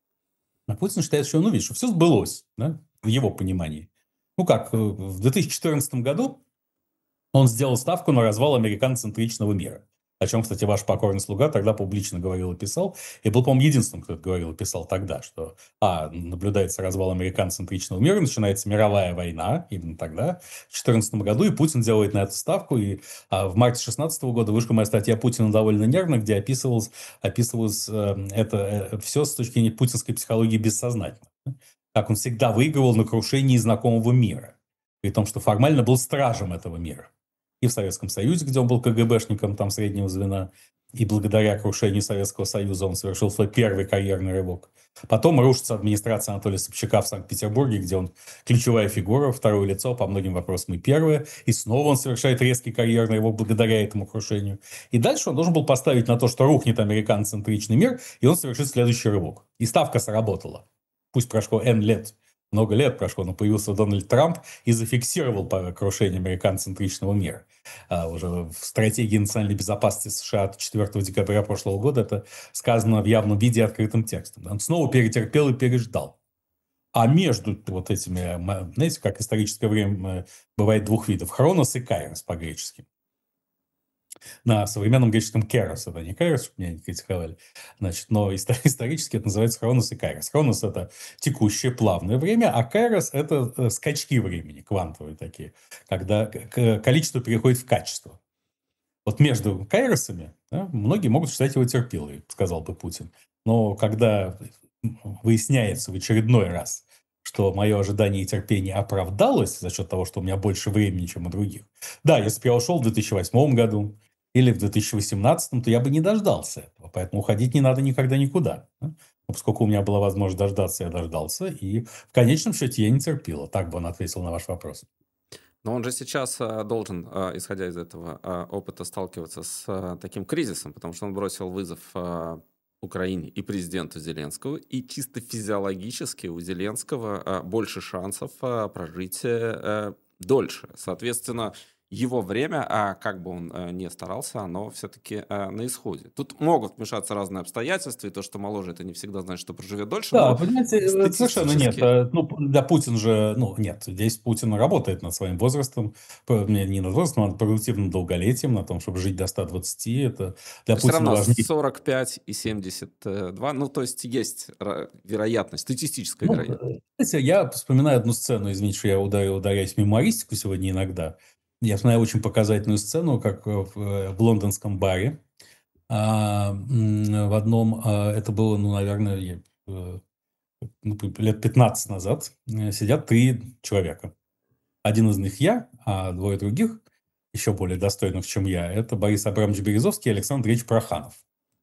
А Путин считает, что он увидит, что все сбылось, да, в его понимании. Ну как, в две тысячи четырнадцатом году он сделал ставку на развал американоцентричного мира. О чем, кстати, ваш покорный слуга тогда публично говорил и писал. И был, по-моему, единственным, кто это говорил и писал тогда, что а, наблюдается развал американоцентричного мира, начинается мировая война, именно тогда, в две тысячи четырнадцатом году, и Путин делает на эту ставку. И а, в марте две тысячи шестнадцатого года вышла моя статья «Путина довольно нервно», где описывалось, описывалось э, это э, все с точки зрения путинской психологии бессознательно. Как он всегда выигрывал на крушении знакомого мира, при том, что формально был стражем этого мира. И в Советском Союзе, где он был КГБшником там среднего звена, и благодаря крушению Советского Союза он совершил свой первый карьерный рывок. Потом рушится администрация Анатолия Собчака в Санкт-Петербурге, где он ключевая фигура, второе лицо по многим вопросам и первое. И снова он совершает резкий карьерный рывок благодаря этому крушению. И дальше он должен был поставить на то, что рухнет американоцентричный мир, и он совершит следующий рывок. И ставка сработала. Пусть прошло N лет, много лет прошло, но появился Дональд Трамп и зафиксировал крушение американоцентричного мира. А уже в стратегии национальной безопасности США от четвёртого декабря прошлого года это сказано в явном виде и открытым текстом. Он снова перетерпел и переждал. А между вот этими, знаете, как историческое время бывает двух видов. Хронос и Кайрос по-гречески. На современном греческом керос, это не кайрос, чтобы меня не критиковали, значит, но исторически это называется хронос и кайрос. Хронос – это текущее плавное время, а кайрос – это скачки времени, квантовые такие, когда количество переходит в качество. Вот между кайросами, да, многие могут считать его терпилой, сказал бы Путин. Но когда выясняется в очередной раз, что мое ожидание и терпение оправдалось за счет того, что у меня больше времени, чем у других. Да, если бы я ушел в две тысячи восьмом году или в две тысячи восемнадцатом, то я бы не дождался этого. Поэтому уходить не надо никогда никуда. Но поскольку у меня была возможность дождаться, я дождался. И в конечном счете я не терпела. Так бы он ответил на ваш вопрос. Но он же сейчас а, должен, а, исходя из этого а, опыта, сталкиваться с а, таким кризисом, потому что он бросил вызов а, Украине и президенту Зеленского, и чисто физиологически у Зеленского а, больше шансов а, прожить а, дольше. Соответственно, его время, а как бы он а, ни старался, оно все-таки а, на исходе. Тут могут вмешаться разные обстоятельства, и то, что моложе, это не всегда значит, что проживет дольше. Да, но понимаете, совершенно нет. статистически... Ну, да, Путин же, ну, нет, здесь Путин работает над своим возрастом, по- не не над возрастом, а над продуктивным долголетием, на том, чтобы жить до ста двадцати. Это для Но все Путина равно важнее. сорок пять и семьдесят два, ну, то есть есть ра- вероятность, статистическая Ну, вероятность. э, знаете, я вспоминаю одну сцену, извините, что я ударю, ударяюсь в мемуаристику сегодня иногда. Я вспоминаю очень показательную сцену, как в, э, в лондонском баре. А, м, в одном, а, это было, ну, наверное, я, э, ну, лет пятнадцать назад, э, сидят три человека. Один из них я, а двое других, еще более достойных, чем я, это Борис Абрамович Березовский и Александр Ильич Проханов.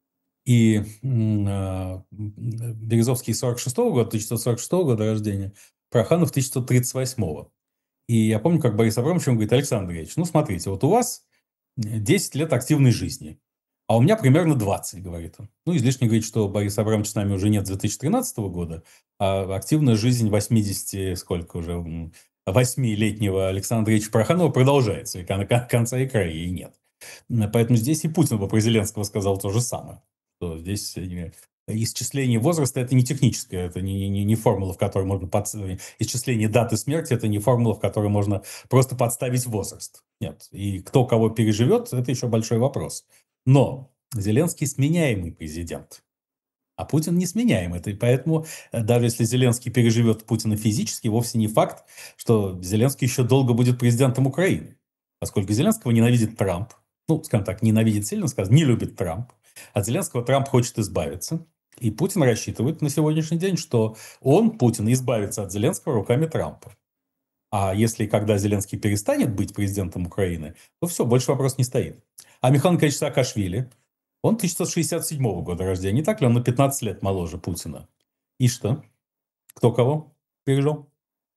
И м, а, м, Березовский сорок шестого года, тысяча девятьсот сорок шестого года рождения, Проханов тысяча девятьсот тридцать восьмого. И я помню, как Борис Абрамович ему говорит: Александр Ильич, ну, смотрите, вот у вас десять лет активной жизни, а у меня примерно двадцать, говорит он. Ну, излишне говорить, что Борис Абрамович с нами уже нет с две тысячи тринадцатого года, а активная жизнь восьмидесяти, сколько уже, м, восьмилетнего Александра Ильича Проханова продолжается, и кон- кон- конца и края ей нет. М, Поэтому здесь и Путин бы про Зеленского сказал то же самое. Что здесь э, исчисление возраста – это не техническое, это не, не, не формула, в которой можно... Под... Исчисление даты смерти – это не формула, в которой можно просто подставить возраст. Нет. И кто кого переживет – это еще большой вопрос. Но Зеленский сменяемый президент. А Путин несменяемый. И поэтому э, даже если Зеленский переживет Путина физически, вовсе не факт, что Зеленский еще долго будет президентом Украины. Поскольку Зеленского ненавидит Трамп. Ну, скажем так, ненавидит сильно, скажем, не любит Трамп. От Зеленского Трамп хочет избавиться. И Путин рассчитывает на сегодняшний день, что он, Путин, избавится от Зеленского руками Трампа. А если и когда Зеленский перестанет быть президентом Украины, то все, больше вопрос не стоит. А Михаил Николаевич Саакашвили, он тысяча девятьсот шестьдесят седьмого года рождения. Не так ли? Он на пятнадцать лет моложе Путина. И что? Кто кого пережил?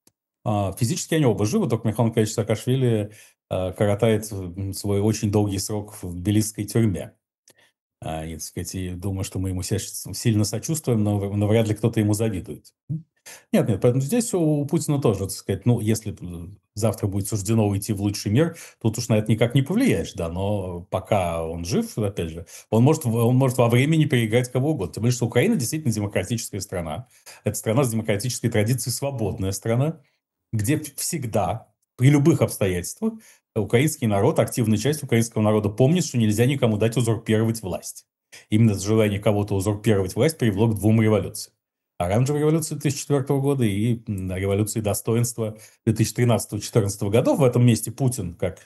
А, физически они оба живы, только Михаил Николаевич Саакашвили а, коротает м, свой очень долгий срок в тбилисской тюрьме. А, и, так сказать, и думаю, что мы ему сильно сочувствуем, но, но вряд ли кто-то ему завидует. Нет, нет, поэтому здесь у Путина тоже, так сказать, ну, если завтра будет суждено уйти в лучший мир, тут уж на это никак не повлияешь, да, но пока он жив, опять же, он может, он может во времени переиграть кого угодно. Тем более, что Украина действительно демократическая страна. Это страна с демократической традицией, свободная страна, где всегда, при любых обстоятельствах, украинский народ, активная часть украинского народа помнит, что нельзя никому дать узурпировать власть. Именно это желание кого-то узурпировать власть привело к двум революциям. Оранжевой революции две тысячи четвёртого года и революции достоинства две тысячи тринадцатого — две тысячи четырнадцатого годов. В этом месте Путин, как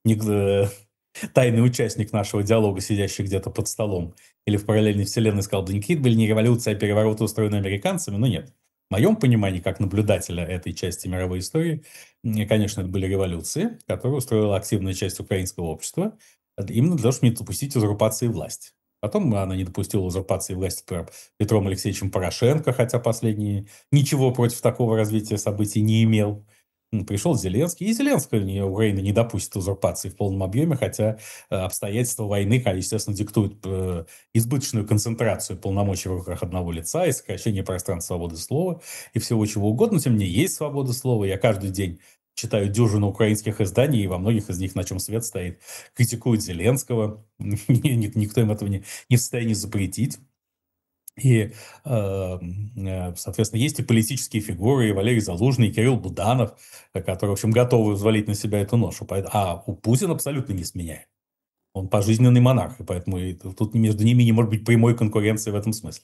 тайный участник нашего диалога, сидящий где-то под столом или в параллельной вселенной, сказал: да никакие были не революции, а перевороты, устроенные американцами. Но нет. В моем понимании, как наблюдателя этой части мировой истории, конечно, это были революции, которые устроила активная часть украинского общества, именно для того, чтобы не допустить узурпации власти. Потом она не допустила узурпации власти Петром Алексеевичем Порошенко, хотя последний ничего против такого развития событий не имел. пришел Зеленский, и Зеленский не- Украина не допустит узурпации в полном объеме, хотя э, обстоятельства войны, конечно, естественно, диктуют э, избыточную концентрацию полномочий в руках одного лица и сокращение пространства свободы слова и всего чего угодно. Тем не менее, есть свобода слова. Я каждый день читаю дюжину украинских изданий, и во многих из них, на чем свет стоит, критикуют Зеленского. Никто им этого не, не в состоянии запретить. И, э, э, соответственно, есть и политические фигуры, и Валерий Залужный, и Кирилл Буданов, э, которые, в общем, готовы взвалить на себя эту ношу. Поэт- А у Путина абсолютно не сменяет. Он пожизненный монарх, и поэтому и тут между ними не может быть прямой конкуренции в этом смысле.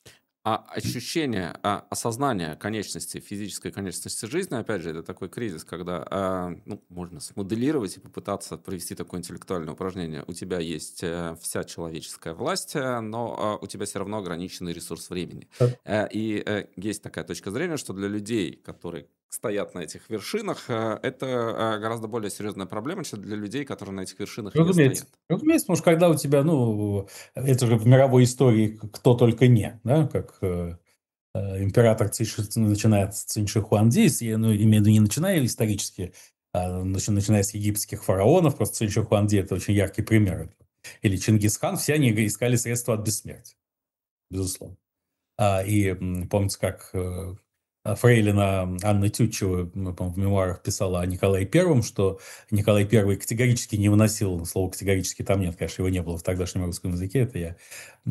А ощущение, а, осознание конечности, физической конечности жизни, опять же, это такой кризис, когда а, ну, можно смоделировать и попытаться провести такое интеллектуальное упражнение. У тебя есть э, вся человеческая власть, э, но а, у тебя все равно ограниченный ресурс времени. Да. Э, И э, есть такая точка зрения, что для людей, которые стоят на этих вершинах, э, это э, гораздо более серьезная проблема, чем для людей, которые на этих вершинах не Разумеется. стоят. Разумеется, потому что когда у тебя, ну, это же в мировой истории кто только не, да, как э, э, император Цинь, начиная с Цинь Ши Хуанди, я, ну, имею в виду не начиная исторически, а начи- начиная с египетских фараонов, просто Цинь Ши Хуанди – это очень яркий пример. Или Чингисхан, все они искали средства от бессмертия, безусловно. А, и м, помните, как э, фрейлина Анна Тютчева, м, по-моему, в мемуарах писала о Николае Первом, что Николай Первый категорически не выносил, слово «категорически» там нет, конечно, его не было в тогдашнем русском языке, это я,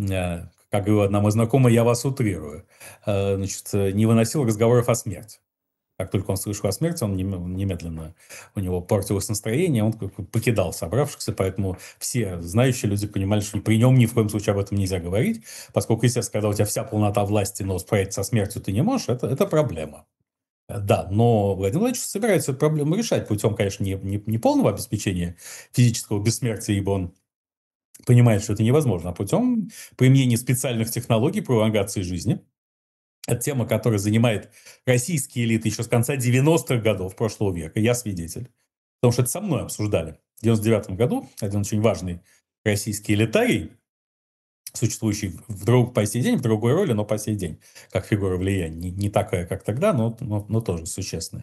э, как говорила одна моя знакомая, я вас утрирую, Э, значит, э, не выносил разговоров о смерти. Как только он слышал о смерти, он нем- немедленно, у него портилось настроение, он как бы покидал собравшихся, поэтому все знающие люди понимали, что при нем ни в коем случае об этом нельзя говорить, поскольку, естественно, когда у тебя вся полнота власти, но справиться со смертью ты не можешь, это, это проблема. Э, Да, но Владимир Владимирович собирается эту проблему решать путем, конечно, не, не, не полного обеспечения физического бессмертия, ибо он понимает, что это невозможно, а путем применения специальных технологий пролонгации жизни. Это тема, которая занимает российские элиты еще с конца девяностых годов прошлого века. Я свидетель. Потому что это со мной обсуждали. В девяносто девятом году один очень важный российский элитарий, существующий в друг, по сей день, в другой роли, но по сей день, как фигура влияния. Не, не такая, как тогда, но, но, но тоже существенная.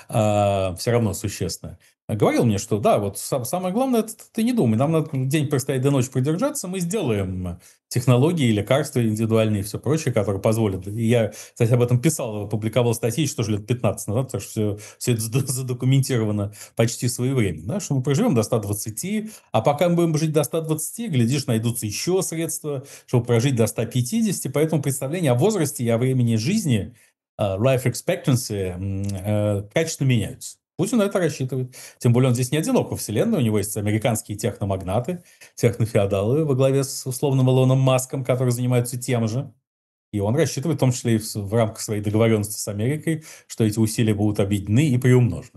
А, все равно существенная. Говорил мне, что да, вот сам- самое главное, это ты не думай, нам надо день простоять до ночи продержаться, мы сделаем технологии, лекарства индивидуальные и все прочее, которые позволят. И я, кстати, об этом писал, опубликовал статьи еще тоже лет пятнадцать назад, потому что все, все это зад- задокументировано почти своевременно, да, что мы проживем до ста двадцати, а пока мы будем жить до ста двадцати, глядишь, найдутся еще средства, чтобы прожить до ста пятидесяти, поэтому представление о возрасте и о времени жизни, э, life expectancy, м, э, качественно меняются. Путин на это рассчитывает. Тем более он здесь не одинок во вселенной. У него есть американские техномагнаты, технофеодалы во главе с условным Илоном Маском, которые занимаются тем же. И он рассчитывает, в том числе и в, в рамках своей договоренности с Америкой, что эти усилия будут объединены и приумножены.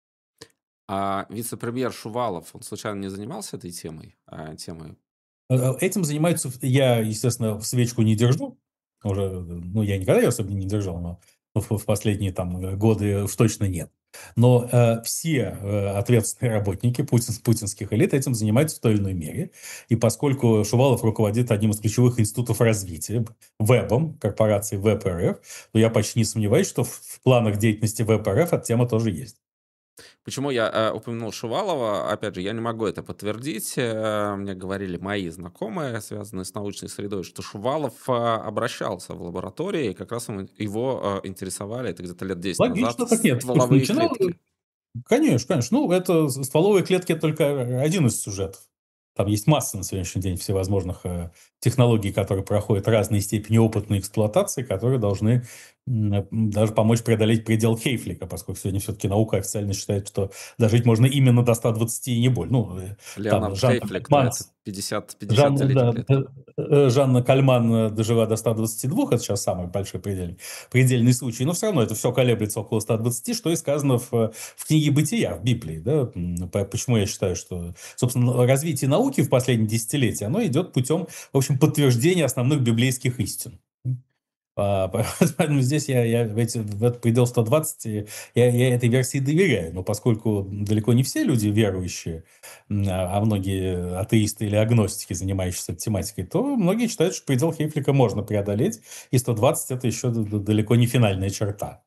А вице-премьер Шувалов, он случайно не занимался этой темой? А, темой? Э, Этим занимаются, я, естественно, в свечку не держу, уже, ну, я никогда ее особенно не держал, но в, в последние там годы уж точно нет. Но э, все э, ответственные работники путин, путинских элит этим занимаются в той или иной мере. И поскольку Шувалов руководит одним из ключевых институтов развития, ВЭБом, корпорацией ВЭБ-РФ, то я почти не сомневаюсь, что в, в планах деятельности ВЭБ-РФ эта тема тоже есть. Почему я э, упомянул Шувалова? Опять же, я не могу это подтвердить. Э, мне говорили мои знакомые, связанные с научной средой, что Шувалов э, обращался в лаборатории, и как раз ему- его э, интересовали, это где-то лет десять назад, Логично, так нет. Слушай, стволовые начинал, клетки. конечно, конечно. Ну, это стволовые клетки – это только один из сюжетов. Там есть масса на сегодняшний день всевозможных э, технологий, которые проходят разные степени опытной эксплуатации, которые должны м, даже помочь преодолеть предел Хейфлика, поскольку сегодня все-таки наука официально считает, что дожить можно именно до ста двадцати и не более. Ну, э, там Леонард Жан Хейфлик, да, Кальман, это пятьдесят, пятьдесят Жан, делить да, клетки. э, э, Жанна Кальман э, дожила до ста двадцати двух, это сейчас самый большой предельный, предельный случай, но все равно это все колеблется около ста двадцати, что и сказано в, в книге «Бытия», в Библии. Да? М, по- Почему я считаю, что, собственно, развитие науки в последние десятилетия, оно идет путем, в общем, подтверждения основных библейских истин. А, Поэтому здесь я, я в, эти, в этот предел ста двадцати я, я этой версии доверяю. Но поскольку далеко не все люди верующие, м, а а многие атеисты или агностики, занимающиеся этой тематикой, то многие считают, что предел Хейфлика можно преодолеть, и сто двадцать это еще д- д- далеко не финальная черта.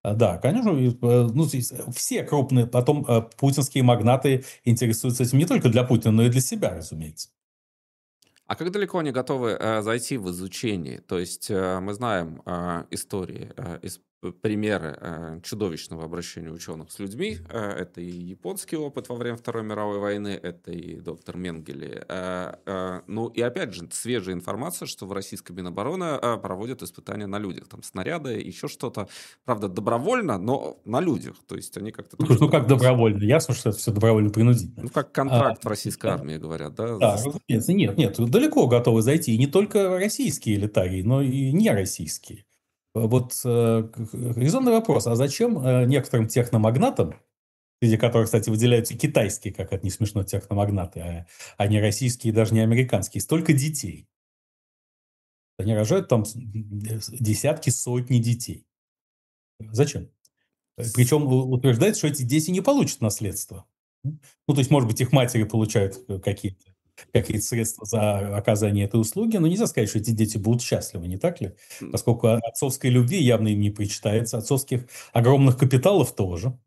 А, Да, конечно, и, э, ну, здесь все крупные, потом э, путинские магнаты интересуются этим не только для Путина, но и для себя, разумеется. А как далеко они готовы э, зайти в изучении? То есть э, мы знаем э, истории, э, ис- п- примеры э, чудовищного обращения ученых с людьми. Э, это и японский опыт во время Второй мировой войны, это и доктор Менгеле. Э, э, ну и опять же, свежая информация, что в российской Минобороны э, проводят испытания на людях. Там снаряды, еще что-то. Правда, добровольно, но на людях. То есть они как-то Ну, тоже ну, как пытаются. добровольно. Ясно, что это все добровольно-принудительно. Ну, как А, контракт в российской армии, говорят, да? Да, разумеется, нет, нет, далеко готовы зайти. И не только российские элитарии, но и нероссийские. Вот э, к- резонный вопрос, а зачем э, некоторым техномагнатам, среди которых, кстати, выделяются китайские, как это не смешно, техномагнаты, а, а не российские, даже не американские, столько детей? Они рожают там с- десятки, сотни детей. Зачем? Причем утверждается, что эти дети не получат наследство. Ну, то есть, может быть, их матери получают э, какие-то какие средства за оказание этой услуги, но нельзя сказать, что эти дети будут счастливы, не так ли? Поскольку отцовской любви явно им не причитается, отцовских огромных капиталов тоже.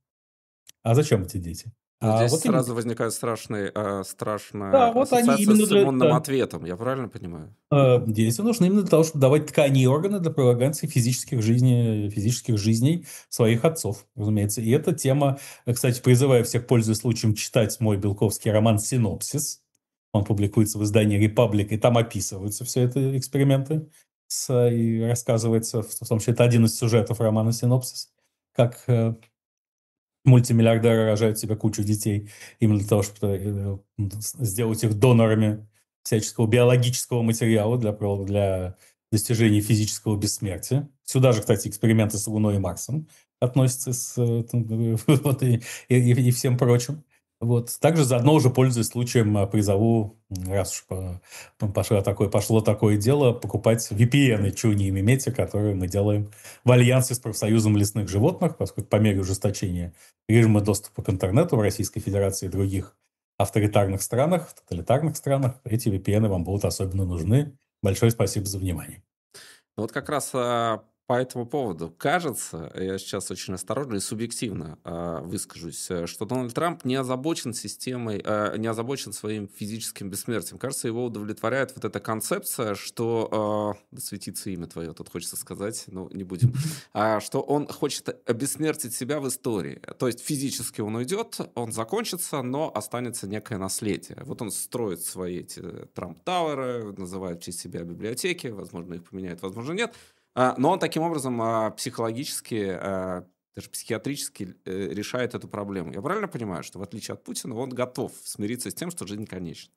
А зачем эти дети? Но А здесь вот именно, сразу возникает страшный, а, страшная да, вот они ассоциация именно с для, иммунным да, ответом. Я правильно понимаю? э, дети нужны именно для того, чтобы давать ткани и органы для прилагации физических жизней, физических жизней своих отцов, разумеется. И эта тема, э, кстати, призываю всех, пользуясь случаем, читать мой белковский роман «Синопсис». Он публикуется в издании «Репаблик», и там описываются все это эксперименты. С, и рассказывается, в том числе, это один из сюжетов романа «Синопсис», как э, мультимиллиардеры рожают себе кучу детей именно для того, чтобы э, сделать их донорами всяческого биологического материала для, про- для достижения физического бессмертия. Сюда же, кстати, эксперименты с Луной и Марсом относятся с, э, там, вот, и, и, и всем прочим. Вот. Также заодно уже, пользуясь случаем, э, призову, м, раз уж по- пошло такое, пошло такое дело, покупать ви пи эн, чего не иметь, которые мы делаем в альянсе с профсоюзом лесных животных, поскольку по мере ужесточения режима доступа к интернету в Российской Федерации и других авторитарных странах, тоталитарных странах, эти ви пи эн вам будут особенно нужны. Большое спасибо за внимание. Ну вот как раз а, по этому поводу кажется, я сейчас очень осторожно и субъективно а, выскажусь, э, что Дональд Трамп не озабочен системой, а, не озабочен своим физическим бессмертием. Кажется, его удовлетворяет вот эта концепция, что, а, да светится имя твое, тут хочется сказать, но не будем, а, что он хочет обессмертить себя в истории. То есть физически он уйдет, он закончится, но останется некое наследие. Вот он строит свои эти Трамп-тауэры, называет в честь себя библиотеки, возможно, их поменяет, возможно, нет. А, Но он таким образом а, психологически, а, даже психиатрически э, решает эту проблему. Я правильно понимаю, что в отличие от Путина он готов смириться с тем, что жизнь конечна?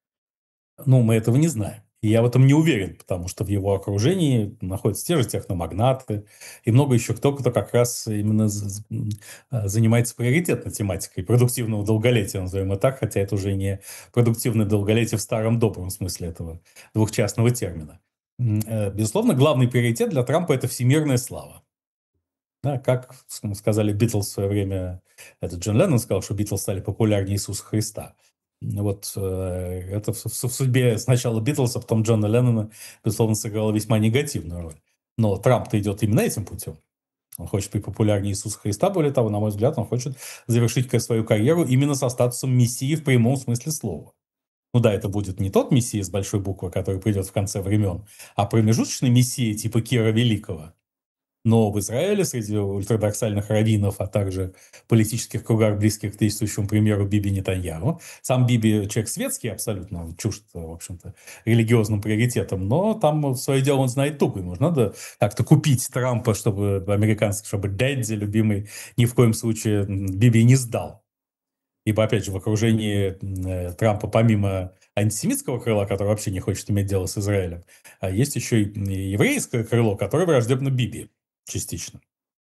Ну, мы этого не знаем. И я в этом не уверен, потому что в его окружении находятся те же техномагнаты и много еще кто, кто как раз именно з- з- м, а, занимается приоритетной тематикой продуктивного долголетия, назовем это так, хотя это уже не продуктивное долголетие в старом добром смысле этого двухчастного термина. М, э, Безусловно, главный приоритет для Трампа – это всемирная слава. Да, как с- сказали Битлз в свое время, это Джон Леннон сказал, что Битлз стали популярнее Иисуса Христа. Ну вот э, это в, в судьбе сначала Битлз, а потом Джона Леннона, безусловно, сыграло весьма негативную роль. Но Трамп-то идет именно этим путем. Он хочет быть популярнее Иисуса Христа. Более того, на мой взгляд, он хочет завершить ка- свою карьеру именно со статусом мессии в прямом смысле слова. Ну да, это будет не тот мессия с большой буквы, который придет в конце времен, а промежуточный мессия типа Кира Великого. Но в Израиле среди ультрадоксальных раввинов, а также политических кругах, близких к действующему премьеру Биби Нетаньяху, сам Биби человек светский абсолютно, он чужд, в общем-то, религиозным приоритетам, но там свое дело он знает туго. Ему же надо как-то купить Трампа, чтобы американский, чтобы Дэдди, любимый, ни в коем случае Биби не сдал. Ибо, опять же, в окружении э, Трампа, помимо антисемитского крыла, которое вообще не хочет иметь дело с Израилем, а есть еще и еврейское крыло, которое враждебно Биби частично.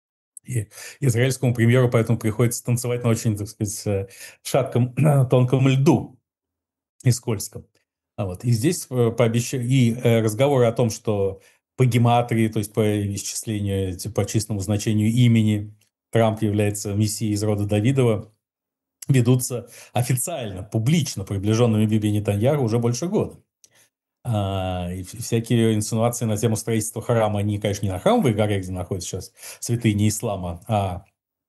И израильскому премьеру поэтому приходится танцевать на очень, так сказать, э, шатком, тонком льду и скользком. А вот. И здесь э, пообещ... и э, разговоры о том, что по гематрии, то есть по исчислению, типа, по чистому значению имени, Трамп является мессией из рода Давидова, ведутся официально, публично приближенными Биби Нетаньяху уже больше года. А, и всякие инсинуации на тему строительства храма, они, конечно, не на Храмовой горе, где находится сейчас святыня ислама, а,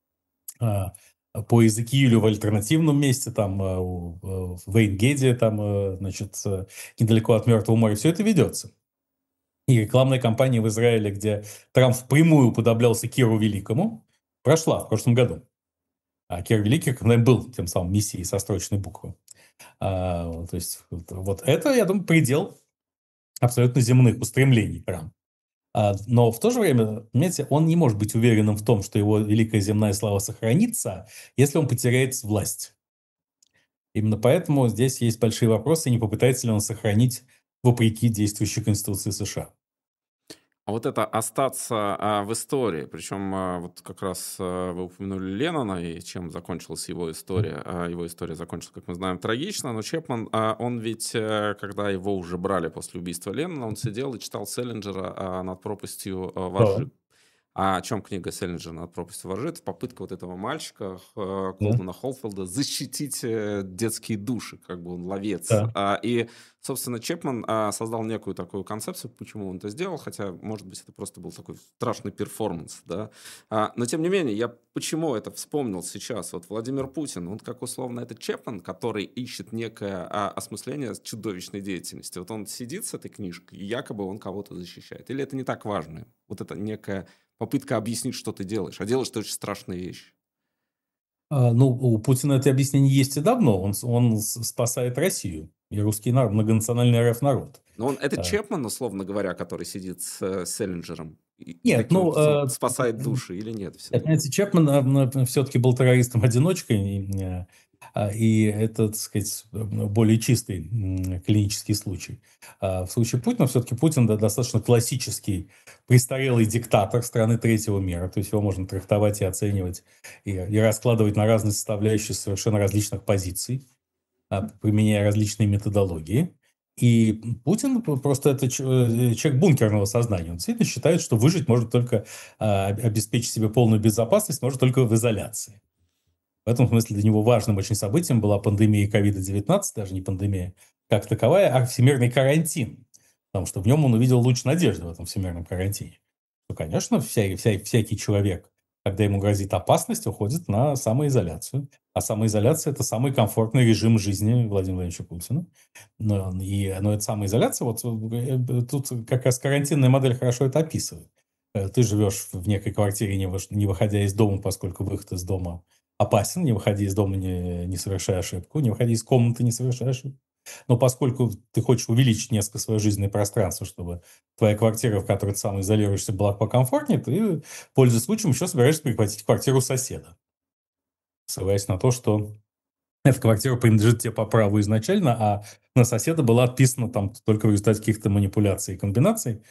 а по Иезекиилю в альтернативном месте, там, э, в Эйн-Геди, там, э, значит, э, недалеко от Мертвого моря, все это ведется. И рекламная кампания в Израиле, где Трамп впрямую уподоблялся Киру Великому, прошла в прошлом году. А Кир Великий, когда был тем самым мессией со строчной буквы. А, то есть вот, вот это, я думаю, предел абсолютно земных устремлений Трампа. А, но в то же время, понимаете, он не может быть уверенным в том, что его великая земная слава сохранится, если он потеряет власть. Именно поэтому здесь есть большие вопросы, не попытается ли он сохранить вопреки действующей Конституции США. А вот это остаться а, в истории, причем а, вот как раз а, вы упомянули Леннона и чем закончилась его история. А, его история закончилась, как мы знаем, трагично, но Чепман, а, он ведь, а, когда его уже брали после убийства Леннона, он сидел и читал Селлинджера а, «Над пропастью а, Да, воржи». А о чем книга Селлинджера «Над пропастью воржи»? Это попытка вот этого мальчика э, да, Колтона Холфилда защитить э, детские души, как бы он ловец. да. А, и, собственно, Чепман а, создал некую такую концепцию, почему он это сделал, хотя, может быть, это просто был такой страшный перформанс, да. А, но, тем не менее, я почему это вспомнил сейчас? Вот Владимир Путин, он как условно этот Чепман, который ищет некое а, осмысление чудовищной деятельности. Вот он сидит с этой книжкой, и якобы он кого-то защищает. Или это не так важно? Вот это некая попытка объяснить, что ты делаешь. А делаешь ты очень страшные вещи. А, ну, у Путина это объяснение есть и давно. Он, он спасает Россию и русский народ, многонациональный РФ народ. Но он, это А, Чепман, условно говоря, который сидит с э, Селлинджером и, и Нет, таким ну, образом э, спасает души или нет это, все-таки? знаете, Чепман все-таки был террористом-одиночкой, и, э, а, и это, так сказать, более чистый м, клинический случай. А в случае Путина все-таки Путин да, достаточно классический престарелый диктатор страны третьего мира. То есть его можно трактовать и оценивать, и, и раскладывать на разные составляющие совершенно различных позиций, а, применяя различные методологии. И Путин просто это ч- э, человек бункерного сознания. Он действительно считает, что выжить может только, а, обеспечить себе полную безопасность, может только в изоляции. В этом смысле для него важным очень событием была пандемия ковида девятнадцать, даже не пандемия как таковая, а всемирный карантин. Потому что в нем он увидел луч надежды в этом всемирном карантине. Ну, конечно, вся, вся, всякий человек, когда ему грозит опасность, уходит на самоизоляцию. А самоизоляция – это самый комфортный режим жизни Владимира Владимировича Путина. Но, и, но эта самоизоляция, вот э, тут как раз карантинная модель хорошо это описывает. Э, Ты живешь в некой квартире, не, выш- не выходя из дома, поскольку выход из дома опасен, не выходи из дома, не, не совершая ошибку, не выходи из комнаты, не совершая ошибку. Но поскольку ты хочешь увеличить несколько свое жизненное пространство, чтобы твоя квартира, в которой ты сам изолируешься, была покомфортнее, ты, пользуясь случаем, еще собираешься прихватить квартиру соседа, ссылаясь на то, что эта квартира принадлежит тебе по праву изначально, а на соседа была отписана там только в результате каких-то манипуляций и комбинаций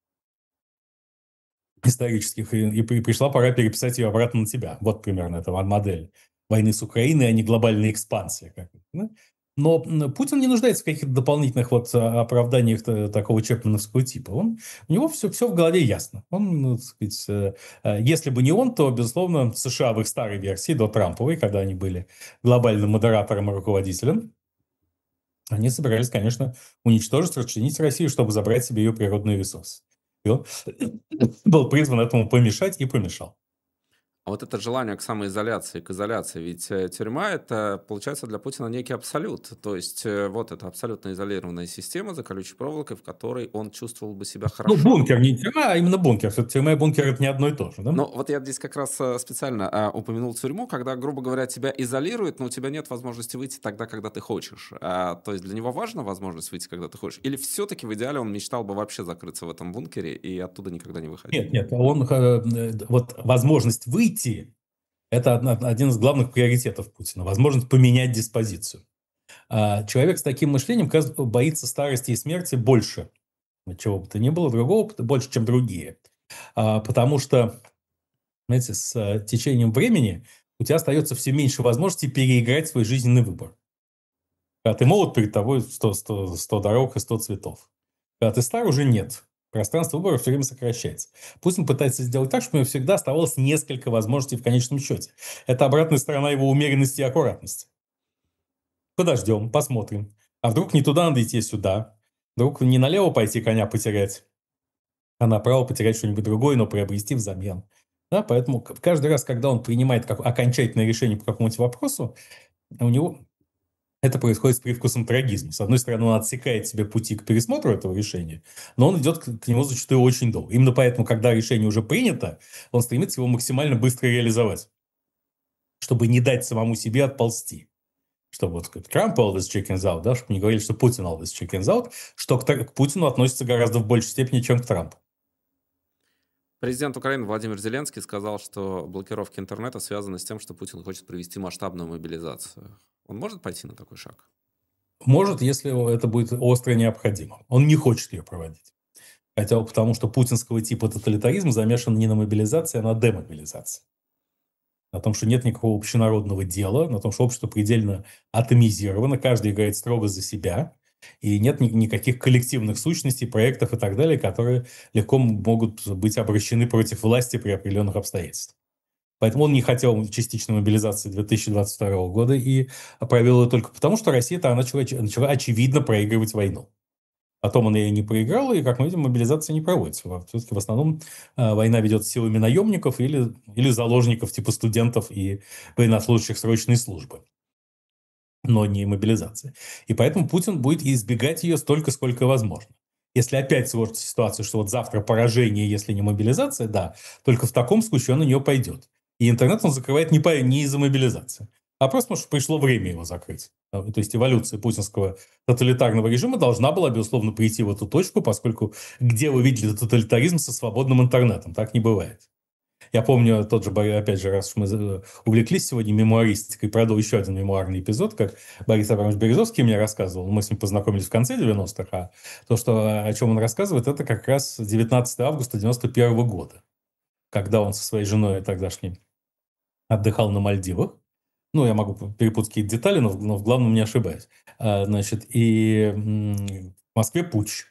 исторических, и, и при- пришла пора переписать ее обратно на тебя. Вот примерно эта модель войны с Украиной, а не глобальная экспансия. Как, да? Но м, Путин не нуждается в каких-то дополнительных вот а, оправданиях та- такого чепменовского типа. Он, у него все, все в голове ясно. Он, ну, так сказать, э, э, если бы не он, то, безусловно, США в их старой версии, до Трамповой, когда они были глобальным модератором и руководителем, они собирались, конечно, уничтожить, расчленить Россию, чтобы забрать себе ее природные ресурсы. И он был призван этому помешать и помешал. А вот это желание к самоизоляции, к изоляции, ведь э, тюрьма это, получается, для Путина некий абсолют. То есть э, вот эта абсолютно изолированная система за колючей проволокой, в которой он чувствовал бы себя Ну, хорошо. бункер, не тюрьма, а именно бункер. Все-таки тюрьма и бункер – это не одно и то же, да? Но вот я здесь как раз э, специально а, упомянул тюрьму, когда, грубо говоря, тебя изолируют, но у тебя нет возможности выйти тогда, когда ты хочешь. А, то есть для него важна возможность выйти, когда ты хочешь? Или все-таки в идеале он мечтал бы вообще закрыться в этом бункере и оттуда никогда не выходить? Нет, нет, он, э, вот возможность выйти – это одна- один из главных приоритетов Путина. Возможность поменять диспозицию. А человек с таким мышлением как раз боится старости и смерти больше, чего бы то ни было другого, больше, чем другие. А, потому что, знаете, с э, течением времени у тебя остается все меньше возможностей переиграть свой жизненный выбор. Когда ты молод, перед тобой сто, сто, сто дорог и сто цветов. Когда ты стар, уже нет. Пространство выбора все время сокращается. Путин пытается сделать так, чтобы у него всегда оставалось несколько возможностей в конечном счете. Это обратная сторона его умеренности и аккуратности. Подождем, посмотрим. А вдруг не туда надо идти, а сюда? Вдруг не налево пойти коня потерять, а направо потерять что-нибудь другое, но приобрести взамен. Да, поэтому к- каждый раз, когда он принимает как окончательное решение по какому-нибудь вопросу, у него это происходит с привкусом трагизма. С одной стороны, он отсекает себе пути к пересмотру этого решения, но он идет к, к нему зачастую очень долго. Именно поэтому, когда решение уже принято, он стремится его максимально быстро реализовать, чтобы не дать самому себе отползти. Чтобы вот как Трамп always chickens out, да, чтобы не говорили, что Путин always chickens out, что к, к Путину относится гораздо в большей степени, чем к Трампу. Президент Украины Владимир Зеленский сказал, что блокировки интернета связаны с тем, что Путин хочет провести масштабную мобилизацию. Он может пойти на такой шаг? Может, если это будет остро необходимо. Он не хочет ее проводить. Хотя бы потому, что путинского типа тоталитаризм замешан не на мобилизации, а на демобилизации. На том, что нет никакого общенародного дела, на том, что общество предельно атомизировано, каждый играет строго за себя, и нет ни- никаких коллективных сущностей, проектов и так далее, которые легко могут быть обращены против власти при определенных обстоятельствах. Поэтому он не хотел частичной мобилизации две тысячи двадцать второго года и провел ее только потому, что Россия-то начала, начала очевидно проигрывать войну. Потом он ее не проиграл, и, как мы видим, мобилизация не проводится. Все-таки в основном э, война ведется силами наемников или, или заложников типа студентов и военнослужащих срочной службы, но не мобилизация. И поэтому Путин будет избегать ее столько, сколько возможно. Если опять сложится ситуация, что вот завтра поражение, если не мобилизация, да, только в таком случае он на нее пойдет. И интернет он закрывает не, по, не из-за мобилизации, а просто потому, что пришло время его закрыть. То есть эволюция путинского тоталитарного режима должна была, безусловно, прийти в эту точку, поскольку где вы видели тоталитаризм со свободным интернетом? Так не бывает. Я помню тот же, опять же, раз мы увлеклись сегодня мемуаристикой, продал еще один мемуарный эпизод, как Борис Абрамович Березовский мне рассказывал. Мы с ним познакомились в конце девяностых, а то, что, о чем он рассказывает, это как раз девятнадцатого августа девяносто первого года, когда он со своей женой тогдашней отдыхал на Мальдивах. Ну, я могу перепутать какие-то детали, но, но в главном не ошибаюсь. А, значит, и м, в Москве путч.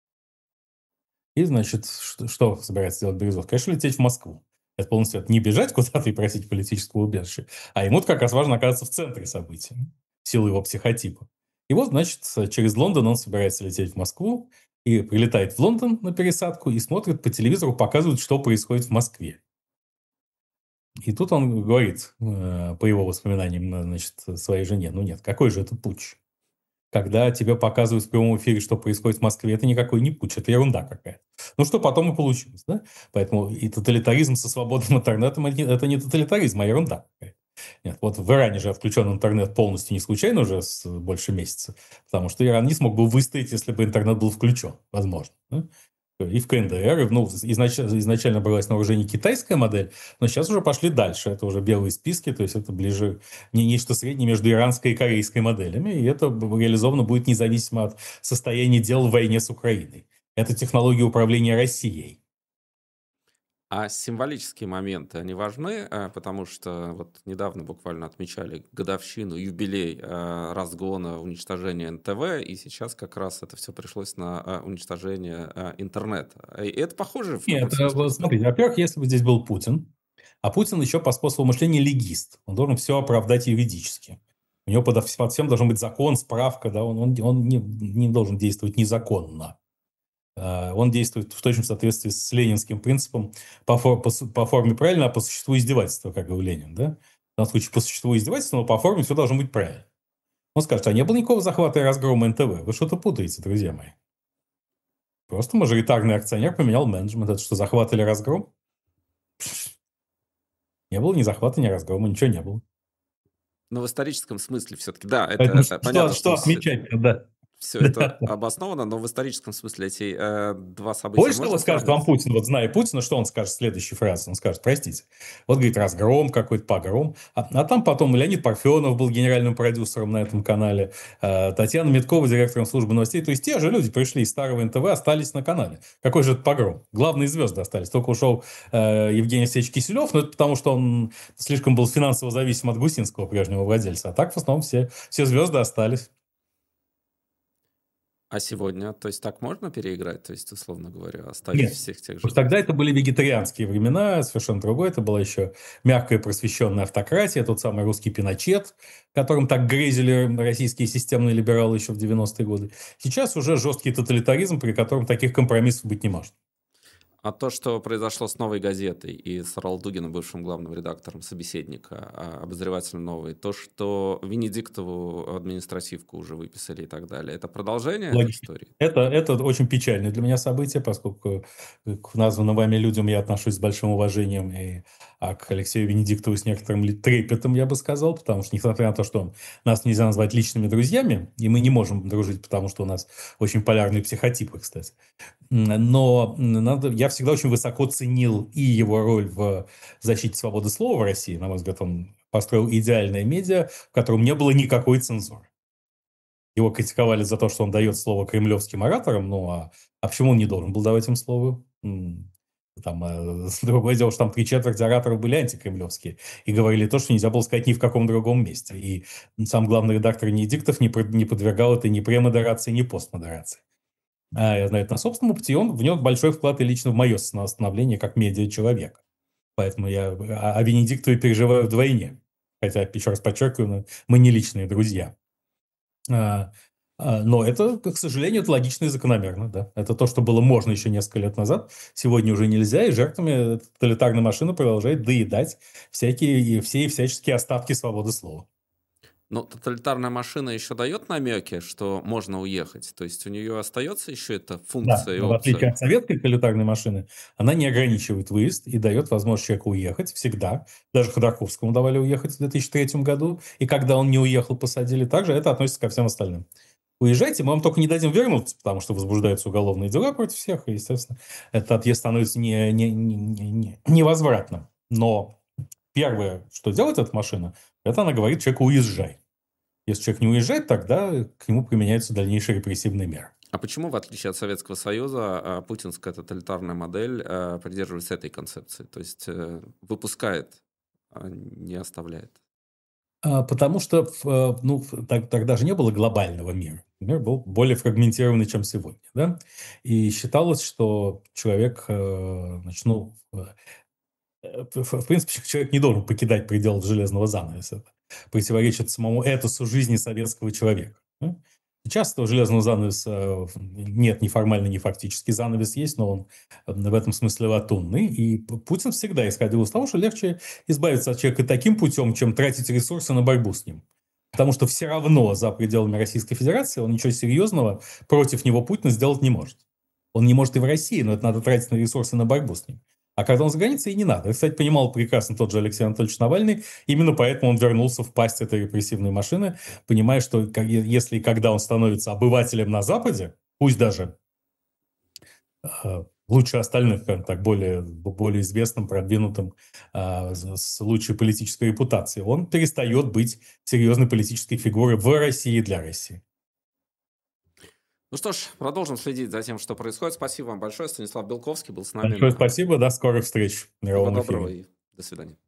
И, значит, что, что собирается делать Березов? Конечно, лететь в Москву. Это полностью это не бежать куда-то и просить политического убежища, а ему как раз важно оказаться в центре событий, в силу его психотипа. И вот, значит, через Лондон он собирается лететь в Москву и прилетает в Лондон на пересадку и смотрит по телевизору, показывают, что происходит в Москве. И тут он говорит, э, по его воспоминаниям, э, значит, своей жене, ну нет, какой же это путч? Когда тебе показывают в прямом эфире, что происходит в Москве, это никакой не путч, это ерунда какая-то. Ну, что потом и получилось, да? Поэтому и тоталитаризм со свободным интернетом – это не тоталитаризм, а ерунда какая-то. Нет, вот в Иране же отключен интернет полностью не случайно уже с больше месяца, потому что Иран не смог бы выстоять, если бы интернет был включен, возможно. Да? И в КНДР, ну, изначально, изначально бралась на вооружение китайская модель, но сейчас уже пошли дальше. Это уже белые списки, то есть это ближе не нечто среднее между иранской и корейской моделями, и это реализовано будет независимо от состояния дел в войне с Украиной. Это технология управления Россией. А символические моменты, они важны, э, потому что вот недавно буквально отмечали годовщину, юбилей э, разгона, уничтожения эн тэ вэ, и сейчас как раз это все пришлось на э, уничтожение э, интернета. И это похоже в Нет, каком-то э, смысле вот история. смотрите, во-первых, если бы здесь был Путин, а Путин еще по способу мышления легист, он должен все оправдать юридически. У него под, под всем должен быть закон, справка, да, он, он, он не, не должен действовать незаконно. Он действует в точном соответствии с ленинским принципом по, фор, по, по форме правильно, а по существу издевательства, как говорил Ленин. Да? В данном случае по существу издевательства, но по форме все должно быть правильно. Он скажет, а не было никакого захвата и разгрома эн тэ вэ. Вы что-то путаете, друзья мои. Просто мажоритарный акционер поменял менеджмент. Это что, захват или разгром? Не было ни захвата, ни разгрома, ничего не было. Но в историческом смысле все-таки, да, это Поэтому э, что, понятно, что что отмечать, да. все это Да. обосновано, но в историческом смысле эти э, два события Больше того можно скажет вам сравнить? Путин, вот зная Путина, что он скажет в следующей фразе? Он скажет, простите, вот, говорит, разгром какой-то, погром. А, а там потом Леонид Парфенов был генеральным продюсером на этом канале, э, Татьяна Миткова директором службы новостей. То есть те же люди пришли из старого эн тэ вэ, остались на канале. Какой же это погром? Главные звезды остались. Только ушел э, Евгений Алексеевич Киселев, но это потому, что он слишком был финансово зависим от Гусинского, прежнего владельца. А так, в основном, все, все звезды остались. А сегодня, то есть так можно переиграть, то есть, условно говоря, оставить Нет. всех тех же Потому что тогда действий? это были вегетарианские времена, совершенно другое. Это была еще мягкая просвещенная автократия, тот самый русский Пиночет, которым так грезили российские системные либералы еще в девяностые годы. Сейчас уже жесткий тоталитаризм, при котором таких компромиссов быть не может. А то, что произошло с «Новой газетой» и с Ралдугиным, бывшим главным редактором «Собеседника», а, обозревателем «Новой», то, что Венедиктову административку уже выписали и так далее, это продолжение этой Логично. истории? Это, это очень печальное для меня событие, поскольку э, к названным вами людям я отношусь с большим уважением, и, а к Алексею Венедиктову с некоторым ли- трепетом, я бы сказал, потому что, несмотря на то, что нас нельзя назвать личными друзьями, и мы не можем дружить, потому что у нас очень полярные психотипы, кстати, М, но надо, я всегда очень высоко ценил и его роль в защите свободы слова в России. На мой взгляд, он построил идеальное медиа, в котором не было никакой цензуры. Его критиковали за то, что он дает слово кремлевским ораторам, ну а, а почему он не должен был давать им слово? М, Там, э, другое дело, что там три четверти ораторов были антикремлевские и говорили то, что нельзя было сказать ни в каком другом месте. И сам главный редактор Венедиктов не, под- не подвергал это ни премодерации, ни постмодерации. А я знаю это на собственном опыте, и он внес большой вклад и лично в мое становление как медиа-человека. Поэтому я о, о Венедиктове переживаю вдвойне. Хотя, еще раз подчеркиваю, мы не личные друзья. А, а, но это, к сожалению, это логично и закономерно, да. Это то, что было можно еще несколько лет назад, сегодня уже нельзя, и жертвами тоталитарная машина продолжает доедать всякие, и все и всяческие остатки свободы слова. Но тоталитарная машина еще дает намеки, что можно уехать? То есть у нее остается еще эта Да, функция и но в отличие опция? от советской тоталитарной машины, она не ограничивает выезд и дает возможность человеку уехать всегда. Даже Ходорковскому давали уехать в две тысячи третьем году, и когда он не уехал, посадили. Также это относится ко всем остальным. Уезжайте, мы вам только не дадим вернуться, потому что возбуждаются уголовные дела против всех, и, естественно, этот отъезд становится не, не, не, не- не- невозвратным. Но первое, что делает эта машина, это она говорит человеку «уезжай». Если человек не уезжает, тогда к нему применяются дальнейшие репрессивные меры. А почему, в отличие от Советского Союза, а, путинская тоталитарная модель а, придерживается этой концепции? То есть э, выпускает, а не оставляет? А, Потому что в, э, ну, в- так- тогда же не было глобального мира. Мир был более фрагментированный, чем сегодня. Да? И считалось, что человек, э, значит, ну, Э, в в принципе, человек не должен покидать пределы железного занавеса. Это противоречит самому этосу жизни советского человека. Да. Сейчас этого железного занавеса э, нет ни формально, ни фактически. Занавес есть, но он э, в этом смысле латунный. И П- Путин всегда исходил из того, что легче избавиться от человека таким путем, чем тратить ресурсы на борьбу с ним. Потому что все равно за пределами Российской Федерации он ничего серьезного против него Путина сделать не может. Он не может и в России, но это надо тратить на ресурсы на борьбу с ним. А когда он за границей, и не надо. Это, кстати, понимал прекрасно тот же Алексей Анатольевич Навальный. Именно поэтому он вернулся в пасть этой репрессивной машины, понимая, что как- если и когда он становится обывателем на Западе, пусть даже э, лучше остальных, скажем так, более, более известным, продвинутым э, с с лучшей политической репутацией, он перестает быть серьезной политической фигурой в России и для России. Ну что ж, продолжим следить за тем, что происходит. Спасибо вам большое. Станислав Белковский был с нами. Большое На- спасибо, до скорых встреч в Всего мировом доброго эфире. и до свидания.